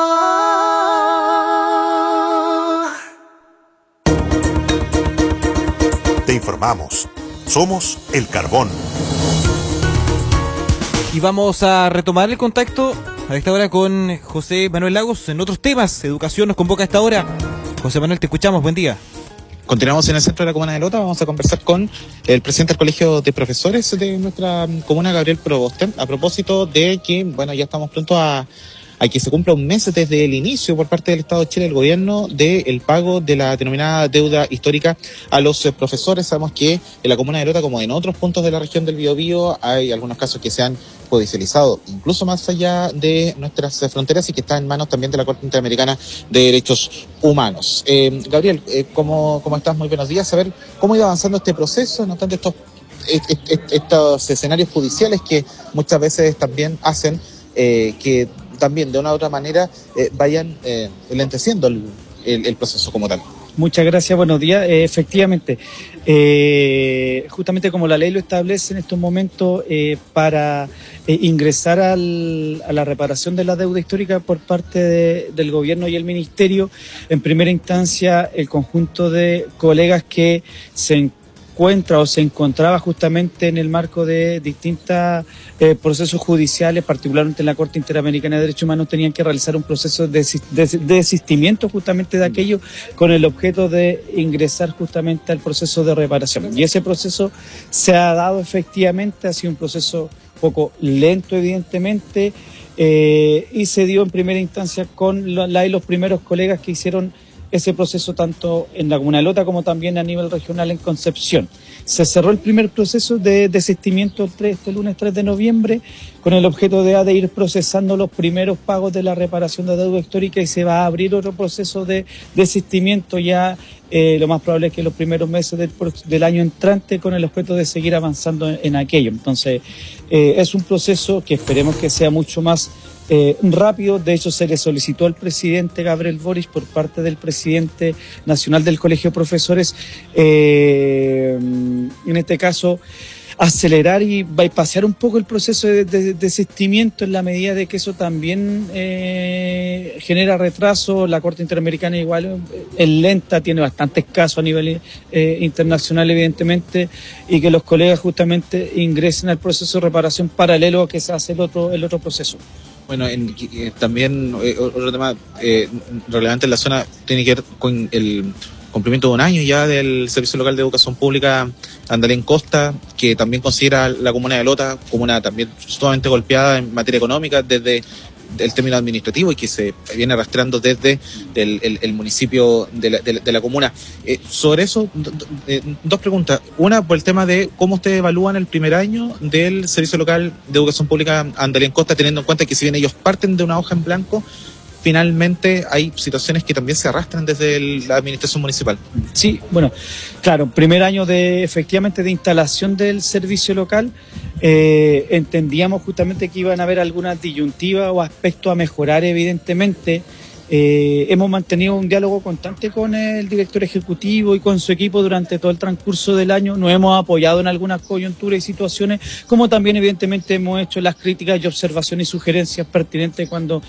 Te informamos. Somos El Carbón. Y vamos a retomar el contacto a esta hora con José Manuel Lagos en otros temas. Educación nos convoca a esta hora. José Manuel, te escuchamos. Buen día. Continuamos en el centro de la comuna de Lota. Vamos a conversar con el presidente del Colegio de Profesores de nuestra comuna, Gabriel Proboste, a propósito de que, bueno, ya estamos pronto a, a que se cumpla un mes desde el inicio por parte del Estado de Chile, el gobierno, del pago de la denominada deuda histórica a los eh, profesores. Sabemos que en la comuna de Lota, como en otros puntos de la región del Biobío, hay algunos casos que se han judicializado incluso más allá de nuestras eh, fronteras y que está en manos también de la Corte Interamericana de Derechos Humanos. Eh, Gabriel, eh, ¿cómo, ¿cómo estás? Muy buenos días. A ver cómo ha ido avanzando este proceso, no tanto estos, est- est- estos escenarios judiciales que muchas veces también hacen eh, que también de una u otra manera eh, vayan eh, lenteciendo el, el, el proceso como tal. Muchas gracias, buenos días. Eh, efectivamente, eh, justamente como la ley lo establece en estos momentos, eh, para eh, ingresar al, a la reparación de la deuda histórica por parte de, del gobierno y el ministerio, en primera instancia el conjunto de colegas que se encuentra o se encontraba justamente en el marco de distintos eh, procesos judiciales, particularmente en la Corte Interamericana de Derechos Humanos, tenían que realizar un proceso de, de, de desistimiento justamente de aquello con el objeto de ingresar justamente al proceso de reparación. Y ese proceso se ha dado efectivamente, ha sido un proceso poco lento evidentemente, eh, y se dio en primera instancia con la, la y los primeros colegas que hicieron ese proceso tanto en la comuna de Lota como también a nivel regional en Concepción. Se cerró el primer proceso de desistimiento este lunes tres de noviembre con el objeto de, de ir procesando los primeros pagos de la reparación de deuda histórica y se va a abrir otro proceso de desistimiento ya eh, lo más probable es que los primeros meses del, del año entrante con el objeto de seguir avanzando en, en aquello. Entonces eh, es un proceso que esperemos que sea mucho más Eh, rápido. De hecho, se le solicitó al presidente Gabriel Boric por parte del presidente nacional del Colegio de Profesores, eh, en este caso, acelerar y bypassear un poco el proceso de, de, de desistimiento en la medida de que eso también eh, genera retraso. La Corte Interamericana igual es lenta, tiene bastantes casos a nivel eh, internacional evidentemente, y que los colegas justamente ingresen al proceso de reparación paralelo a que se hace el otro, el otro proceso. Bueno, en, eh, también eh, otro tema eh, relevante en la zona tiene que ver con el cumplimiento de un año ya del Servicio Local de Educación Pública Andalén Costa, que también considera la comuna de Lota como una también sumamente golpeada en materia económica desde el término administrativo y que se viene arrastrando desde el, el, el municipio de la, de la, de la comuna. Eh, sobre eso, do, do, eh, dos preguntas. Una, por el tema de cómo ustedes evalúan el primer año del Servicio Local de Educación Pública Andalén Costa, teniendo en cuenta que si bien ellos parten de una hoja en blanco, finalmente hay situaciones que también se arrastran desde el, la administración municipal. Sí, bueno, claro, primer año de efectivamente de instalación del servicio local, eh, entendíamos justamente que iban a haber algunas disyuntivas o aspectos a mejorar evidentemente. Eh, hemos mantenido un diálogo constante con el director ejecutivo y con su equipo durante todo el transcurso del año. Nos hemos apoyado en algunas coyunturas y situaciones, como también evidentemente hemos hecho las críticas y observaciones y sugerencias pertinentes cuando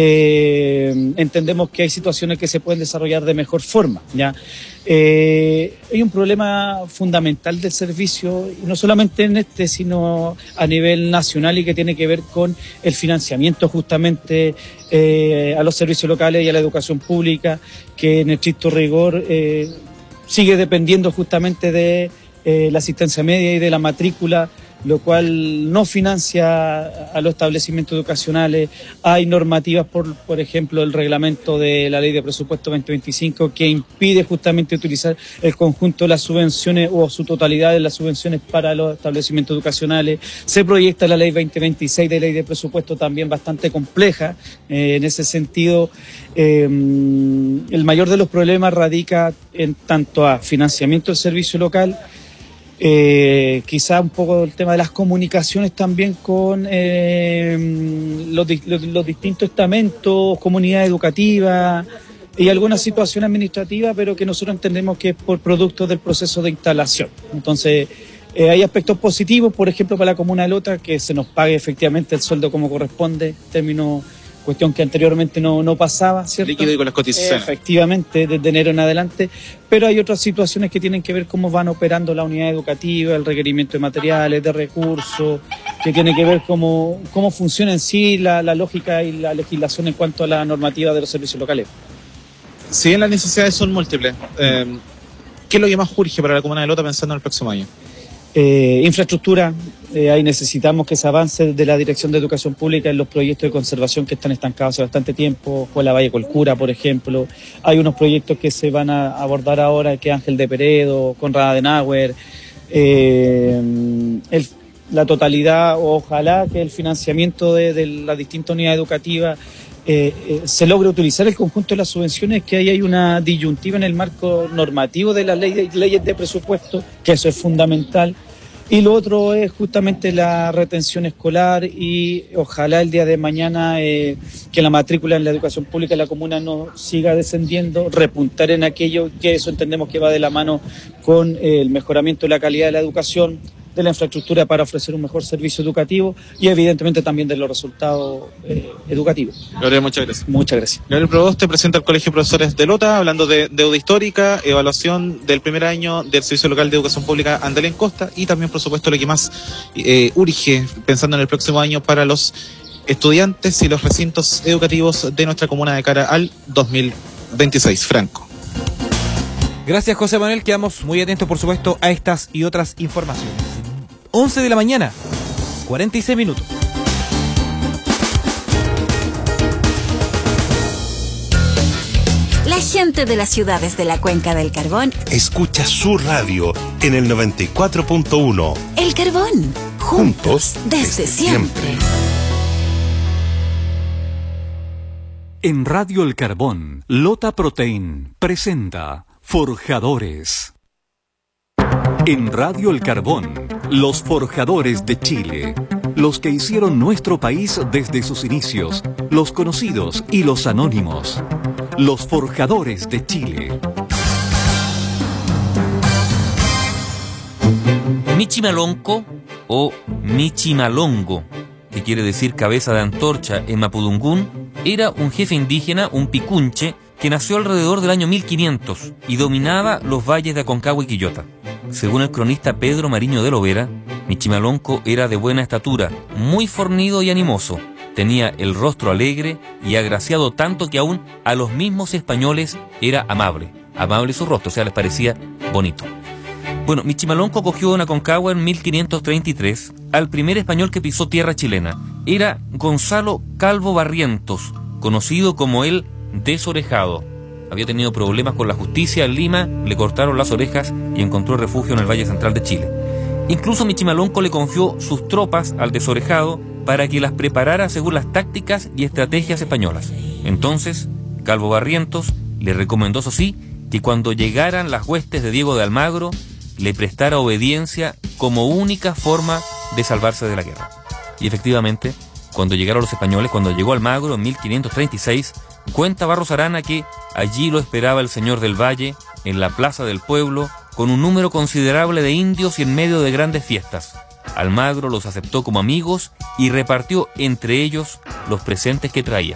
eh, entendemos que hay situaciones que se pueden desarrollar de mejor forma, ¿ya? Eh, hay un problema fundamental del servicio, no solamente en este, sino a nivel nacional, y que tiene que ver con el financiamiento justamente eh, a los servicios locales y a la educación pública, que en estricto rigor eh, sigue dependiendo justamente de eh, la asistencia media y de la matrícula, lo cual no financia a los establecimientos educacionales. Hay normativas, por, por ejemplo, el reglamento de la Ley de Presupuesto veinte veinticinco, que impide justamente utilizar el conjunto de las subvenciones o su totalidad de las subvenciones para los establecimientos educacionales. Se proyecta la Ley veinte veintiséis de Ley de Presupuesto, también bastante compleja. Eh, en ese sentido, eh, el mayor de los problemas radica en tanto a financiamiento del servicio local, Eh, quizá un poco el tema de las comunicaciones también con eh, los, los, los distintos estamentos, comunidad educativa y algunas situaciones administrativas, pero que nosotros entendemos que es por producto del proceso de instalación. Entonces, eh, hay aspectos positivos, por ejemplo, para la comuna de Lota, que se nos pague efectivamente el sueldo como corresponde, término cuestión que anteriormente no, no pasaba, ¿cierto? Líquido y con las cotizaciones. Efectivamente, desde enero en adelante, pero hay otras situaciones que tienen que ver cómo van operando la unidad educativa, el requerimiento de materiales, de recursos, que tiene que ver cómo, cómo funciona en sí la, la lógica y la legislación en cuanto a la normativa de los servicios locales. Si bien las necesidades son múltiples, eh, ¿qué es lo que más urge para la comuna de Lota pensando en el próximo año? Eh, infraestructura, eh, ahí necesitamos que se avance de la Dirección de Educación Pública en los proyectos de conservación que están estancados hace bastante tiempo, Juela Valle Colcura, por ejemplo. Hay unos proyectos que se van a abordar ahora, que Ángel de Peredo, Conrad Adenauer, eh, el, la totalidad, o ojalá que el financiamiento de, de la distinta unidad educativa Eh, eh, se logra utilizar el conjunto de las subvenciones, que ahí hay una disyuntiva en el marco normativo de las leyes, leyes de presupuesto, que eso es fundamental. Y lo otro es justamente la retención escolar, y ojalá el día de mañana eh, que la matrícula en la educación pública de la comuna no siga descendiendo, repuntar en aquello, que eso entendemos que va de la mano con eh, el mejoramiento de la calidad de la educación, de la infraestructura para ofrecer un mejor servicio educativo y evidentemente también de los resultados eh, educativos. Gabriel, muchas gracias. Muchas gracias. Gabriel Proboste, presidente del Colegio de Profesores de Lota, hablando de deuda histórica, evaluación del primer año del Servicio Local de Educación Pública Andalén Costa, y también, por supuesto, lo que más eh, urge, pensando en el próximo año para los estudiantes y los recintos educativos de nuestra comuna de cara al dos mil veintiséis. Franco. Gracias, José Manuel. Quedamos muy atentos, por supuesto, a estas y otras informaciones. once de la mañana, cuarenta y seis minutos. La La gente de las ciudades de la Cuenca del Carbón escucha su radio en el noventa y cuatro punto uno. El Carbón, juntos desde siempre. En Radio El Carbón, Lota Protein presenta Forjadores. En Radio El Carbón, los forjadores de Chile. Los que hicieron nuestro país desde sus inicios, los conocidos y los anónimos. Los forjadores de Chile. Michimalonco o Michimalongo, que quiere decir cabeza de antorcha en mapudungún, era un jefe indígena, un picunche, que nació alrededor del año mil quinientos y dominaba los valles de Aconcagua y Quillota. Según el cronista Pedro Mariño de Lovera, Michimalonco era de buena estatura, muy fornido y animoso. Tenía el rostro alegre y agraciado tanto que aún a los mismos españoles era amable. Amable su rostro, o sea, les parecía bonito. Bueno, Michimalonco cogió en Aconcagua en mil quinientos treinta y tres al primer español que pisó tierra chilena. Era Gonzalo Calvo Barrientos, conocido como el Desorejado. Había tenido problemas con la justicia en Lima, le cortaron las orejas y encontró refugio en el Valle Central de Chile. Incluso Michimalonco le confió sus tropas al Desorejado para que las preparara según las tácticas y estrategias españolas. Entonces, Calvo Barrientos le recomendó, eso sí, que cuando llegaran las huestes de Diego de Almagro, le prestara obediencia como única forma de salvarse de la guerra. Y efectivamente, cuando llegaron los españoles, cuando llegó Almagro en mil quinientos treinta y seis, cuenta Barros Arana que allí lo esperaba el señor del Valle, en la plaza del pueblo, con un número considerable de indios y en medio de grandes fiestas. Almagro los aceptó como amigos y repartió entre ellos los presentes que traía.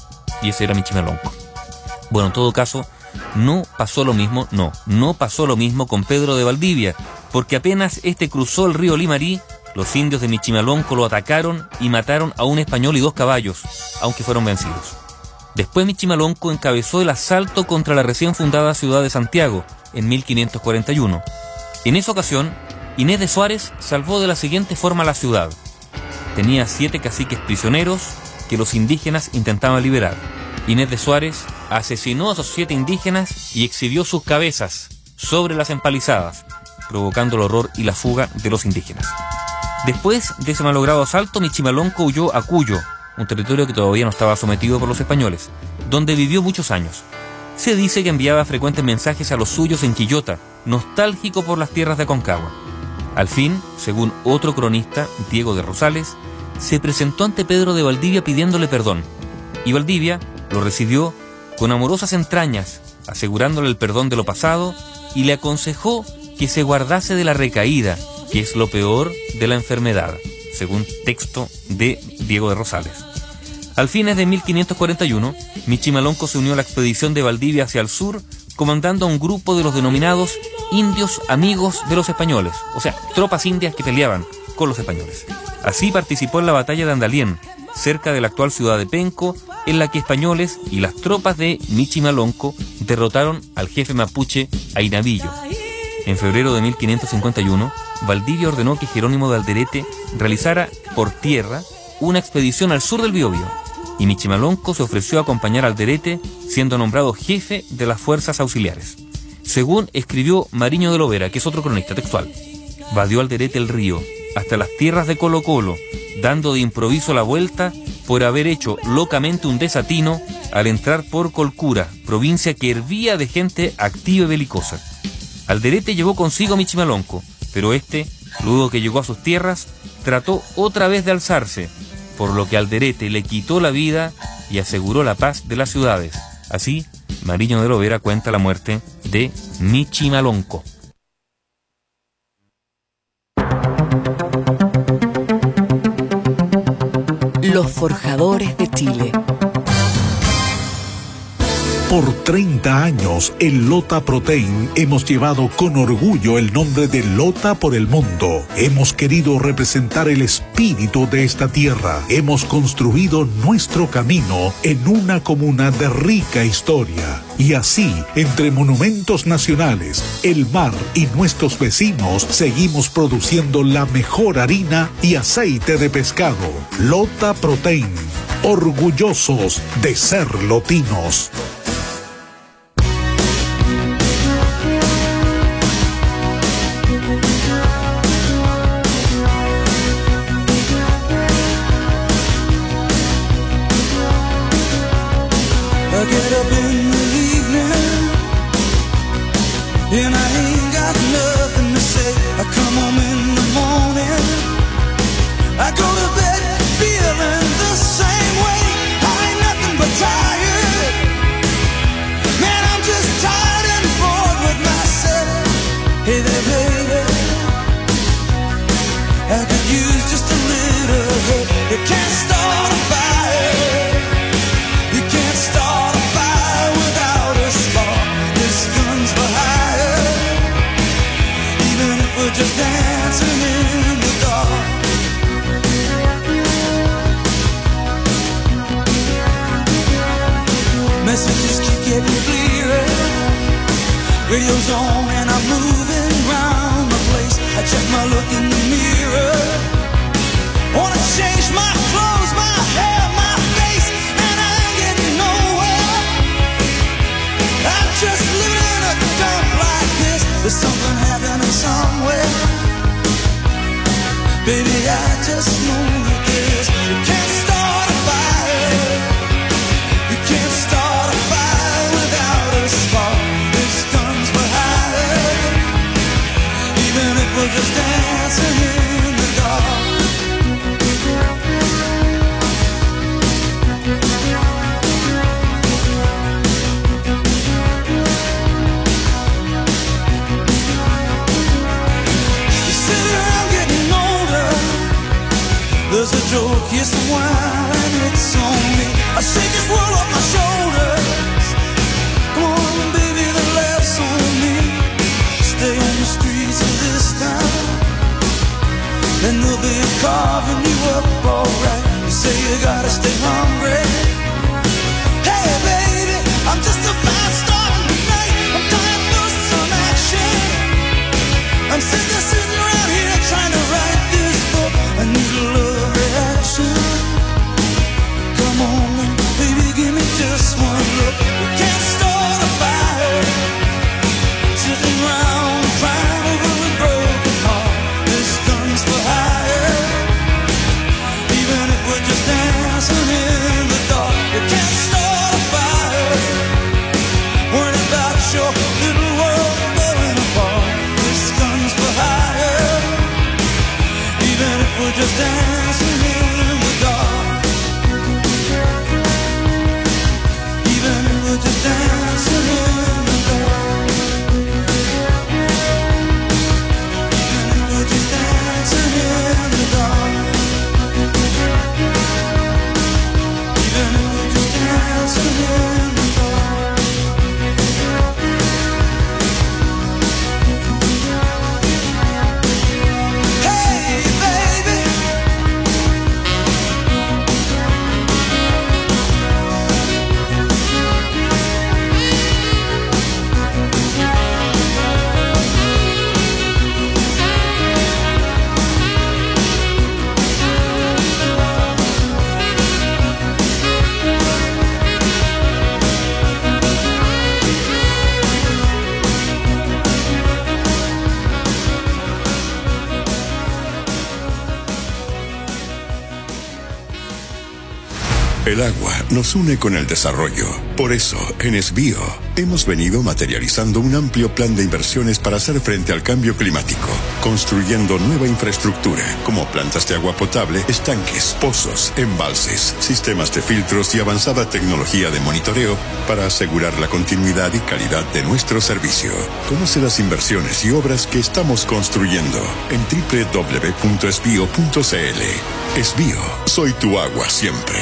Y ese era Michimalonco. Bueno, en todo caso, no pasó lo mismo, no, no pasó lo mismo con Pedro de Valdivia, porque apenas este cruzó el río Limarí, los indios de Michimalonco lo atacaron y mataron a un español y dos caballos, aunque fueron vencidos. Después Michimalonco encabezó el asalto contra la recién fundada ciudad de Santiago en mil quinientos cuarenta y uno. En esa ocasión, Inés de Suárez salvó de la siguiente forma la ciudad. Tenía siete caciques prisioneros que los indígenas intentaban liberar. Inés de Suárez asesinó a esos siete indígenas y exhibió sus cabezas sobre las empalizadas, provocando el horror y la fuga de los indígenas. Después de ese malogrado asalto, Michimalonco huyó a Cuyo, un territorio que todavía no estaba sometido por los españoles, donde vivió muchos años. Se dice que enviaba frecuentes mensajes a los suyos en Quillota, nostálgico por las tierras de Aconcagua. Al fin, según otro cronista, Diego de Rosales, se presentó ante Pedro de Valdivia pidiéndole perdón, y Valdivia lo recibió con amorosas entrañas, asegurándole el perdón de lo pasado, y le aconsejó que se guardase de la recaída, que es lo peor de la enfermedad, según texto de Diego de Rosales. Al fines de mil quinientos cuarenta y uno, Michimalonco se unió a la expedición de Valdivia hacia el sur, comandando a un grupo de los denominados indios amigos de los españoles, o sea, tropas indias que peleaban con los españoles. Así participó en la batalla de Andalién, cerca de la actual ciudad de Penco, en la que españoles y las tropas de Michimalonco derrotaron al jefe mapuche Ainavillo. En febrero de mil quinientos cincuenta y uno, Valdivia ordenó que Jerónimo de Alderete realizara por tierra una expedición al sur del Biobío, y Michimalonco se ofreció a acompañar a Alderete, siendo nombrado jefe de las fuerzas auxiliares. Según escribió Mariño de Lovera, que es otro cronista textual, vadió Alderete el río hasta las tierras de Colo Colo, dando de improviso la vuelta por haber hecho locamente un desatino al entrar por Colcura, provincia que hervía de gente activa y belicosa. Alderete llevó consigo a Michimalonco, pero este, luego que llegó a sus tierras, trató otra vez de alzarse, por lo que Alderete le quitó la vida y aseguró la paz de las ciudades. Así, Mariño de Lovera cuenta la muerte de Michimalonco. Los forjadores de Chile. Por treinta años, en Lota Protein hemos llevado con orgullo el nombre de Lota por el mundo. Hemos querido representar el espíritu de esta tierra. Hemos construido nuestro camino en una comuna de rica historia. Y así, entre monumentos nacionales, el mar y nuestros vecinos, seguimos produciendo la mejor harina y aceite de pescado. Lota Protein, orgullosos de ser lotinos. and I ain't got nothing to say. I come home in the morning, I go to bed feeling the same way. I ain't nothing but tired. Man, I'm just tired and bored with myself. Hey there, baby, I could use just a little help. You can't start a fire. You can't start a fire without a spark. This gun's for hire. Even if we're just dancing in the dark. Messages keep getting clearer. Radio's on and I'm moving round the place. I check my look in the mirror. Wanna change my clothes, my hair, my face, and I ain't getting nowhere. I'm just living in a dump like this. There's something happening somewhere. Baby, I just know this. You can't start a fire. You can't start a fire without a spark. This gun's for hire. Even if we're just dancing in the dark. There's a joke, yes, the wine, it's on me. I shake this world off my shoulders. Come on, baby, the laughs on me. Stay on the streets of this town, and they'll be carving you up alright. You say you gotta stay hungry. Hey, baby, I'm just a fast starting tonight. I'm dying for some action. I'm sick of sitting around here trying to write this book. I need a love reaction. Come on, baby, give me just one look. You can't start a fire sitting around crying over a broken heart. This gun's for hire. Even if we're just dancing in the dark. You can't start a fire worrying about your little world falling apart. This gun's for hire. Even if we're just dancing in the dark. Even if we're just dancing in the dark. Even if we're just dancing in the dark. Even if we're just dancing in the dark. Hey, baby. El agua nos une con el desarrollo. Por eso, en Esbío, hemos venido materializando un amplio plan de inversiones para hacer frente al cambio climático, construyendo nueva infraestructura, como plantas de agua potable, estanques, pozos, embalses, sistemas de filtros y avanzada tecnología de monitoreo para asegurar la continuidad y calidad de nuestro servicio. Conoce las inversiones y obras que estamos construyendo en doble u doble u doble u punto esbío punto c l. Esbío, soy tu agua siempre.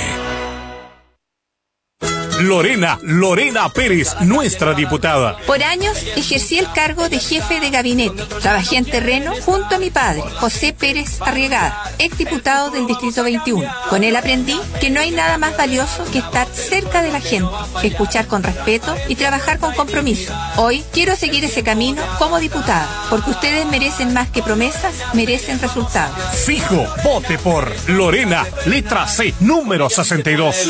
Lorena, Lorena Pérez, nuestra diputada. Por años ejercí el cargo de jefe de gabinete. Trabajé en terreno junto a mi padre, José Pérez Arriagada, exdiputado del Distrito veintiuno. Con él aprendí que no hay nada más valioso que estar cerca de la gente, escuchar con respeto y trabajar con compromiso. Hoy quiero seguir ese camino como diputada, porque ustedes merecen más que promesas, merecen resultados. Fijo, vote por Lorena, letra C, número sesenta y dos.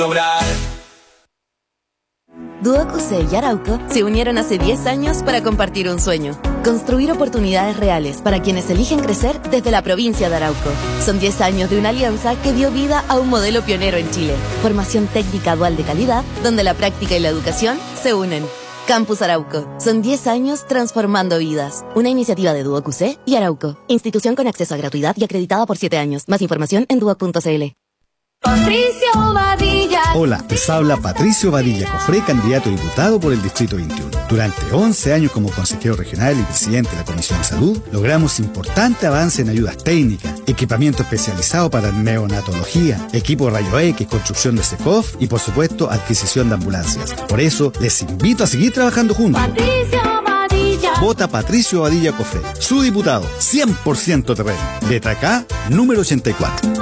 Duoc U C y Arauco se unieron hace diez años para compartir un sueño. Construir oportunidades reales para quienes eligen crecer desde la provincia de Arauco. Son diez años de una alianza que dio vida a un modelo pionero en Chile. Formación técnica dual de calidad, donde la práctica y la educación se unen. Campus Arauco. Son diez años transformando vidas. Una iniciativa de Duoc U C y Arauco. Institución con acceso a gratuidad y acreditada por siete años. Más información en duoc punto c l. Patricio Badilla. Hola, les habla Patricio Badilla Cofré, candidato a diputado por el Distrito veintiuno. Durante once años como consejero regional y presidente de la Comisión de Salud, logramos importante avance en ayudas técnicas, equipamiento especializado para neonatología, equipo de rayo X, construcción de SECOF y, por supuesto, adquisición de ambulancias. Por eso, les invito a seguir trabajando juntos. Patricio Badilla. Vota Patricio Badilla Cofré, su diputado, cien por ciento terreno. Letra K, número ochenta y cuatro.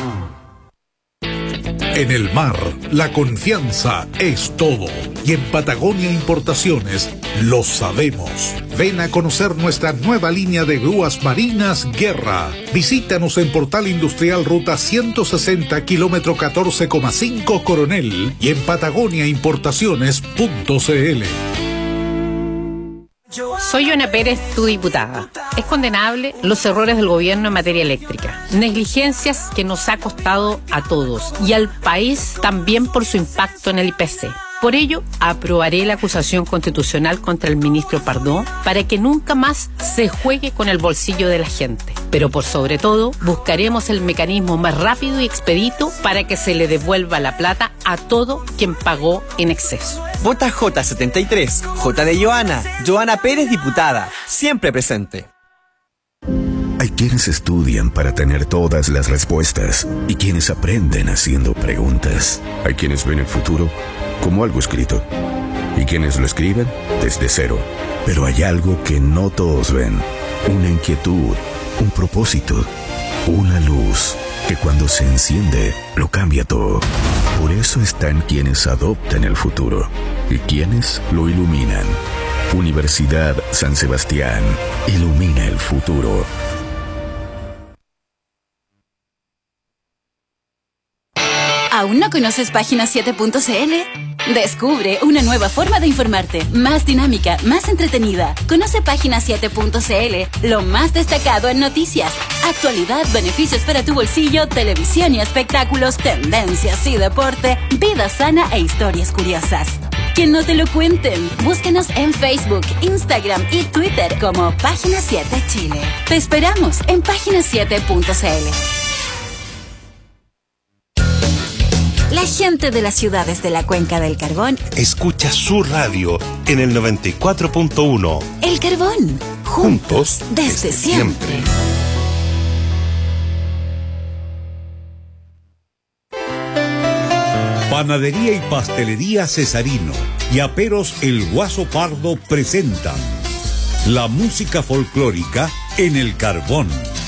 En el mar, la confianza es todo. Y en Patagonia Importaciones lo sabemos. Ven a conocer nuestra nueva línea de grúas marinas Guerra. Visítanos en Portal Industrial Ruta ciento sesenta, kilómetro catorce coma cinco Coronel y en patagonia importaciones punto c l. Soy Joana Pérez, tu diputada. Es condenable los errores del gobierno en materia eléctrica. Negligencias que nos ha costado a todos y al país también por su impacto en el I P C. Por ello, aprobaré la acusación constitucional contra el ministro Pardo para que nunca más se juegue con el bolsillo de la gente. Pero por sobre todo, buscaremos el mecanismo más rápido y expedito para que se le devuelva la plata a todo quien pagó en exceso. Vota J setenta y tres, J de Joana, Joana Pérez, diputada, siempre presente. Hay quienes estudian para tener todas las respuestas y quienes aprenden haciendo preguntas. Hay quienes ven el futuro como algo escrito y quienes lo escriben desde cero. Pero hay algo que no todos ven, una inquietud, un propósito, una luz que cuando se enciende lo cambia todo. Por eso están quienes adoptan el futuro y quienes lo iluminan. Universidad San Sebastián ilumina el futuro. ¿Aún no conoces página siete punto c l? Descubre una nueva forma de informarte, más dinámica, más entretenida. Conoce página siete punto c l, lo más destacado en noticias, actualidad, beneficios para tu bolsillo, televisión y espectáculos, tendencias y deporte, vida sana e historias curiosas. Que no te lo cuenten. Búsquenos en Facebook, Instagram y Twitter como Página siete Chile. Te esperamos en página siete punto c l. La gente de las ciudades de la Cuenca del Carbón escucha su radio en el noventa y cuatro punto uno. El Carbón. Juntos desde siempre. Panadería y Pastelería Cesarino y Aperos El Guaso Pardo presentan la música folclórica en el Carbón.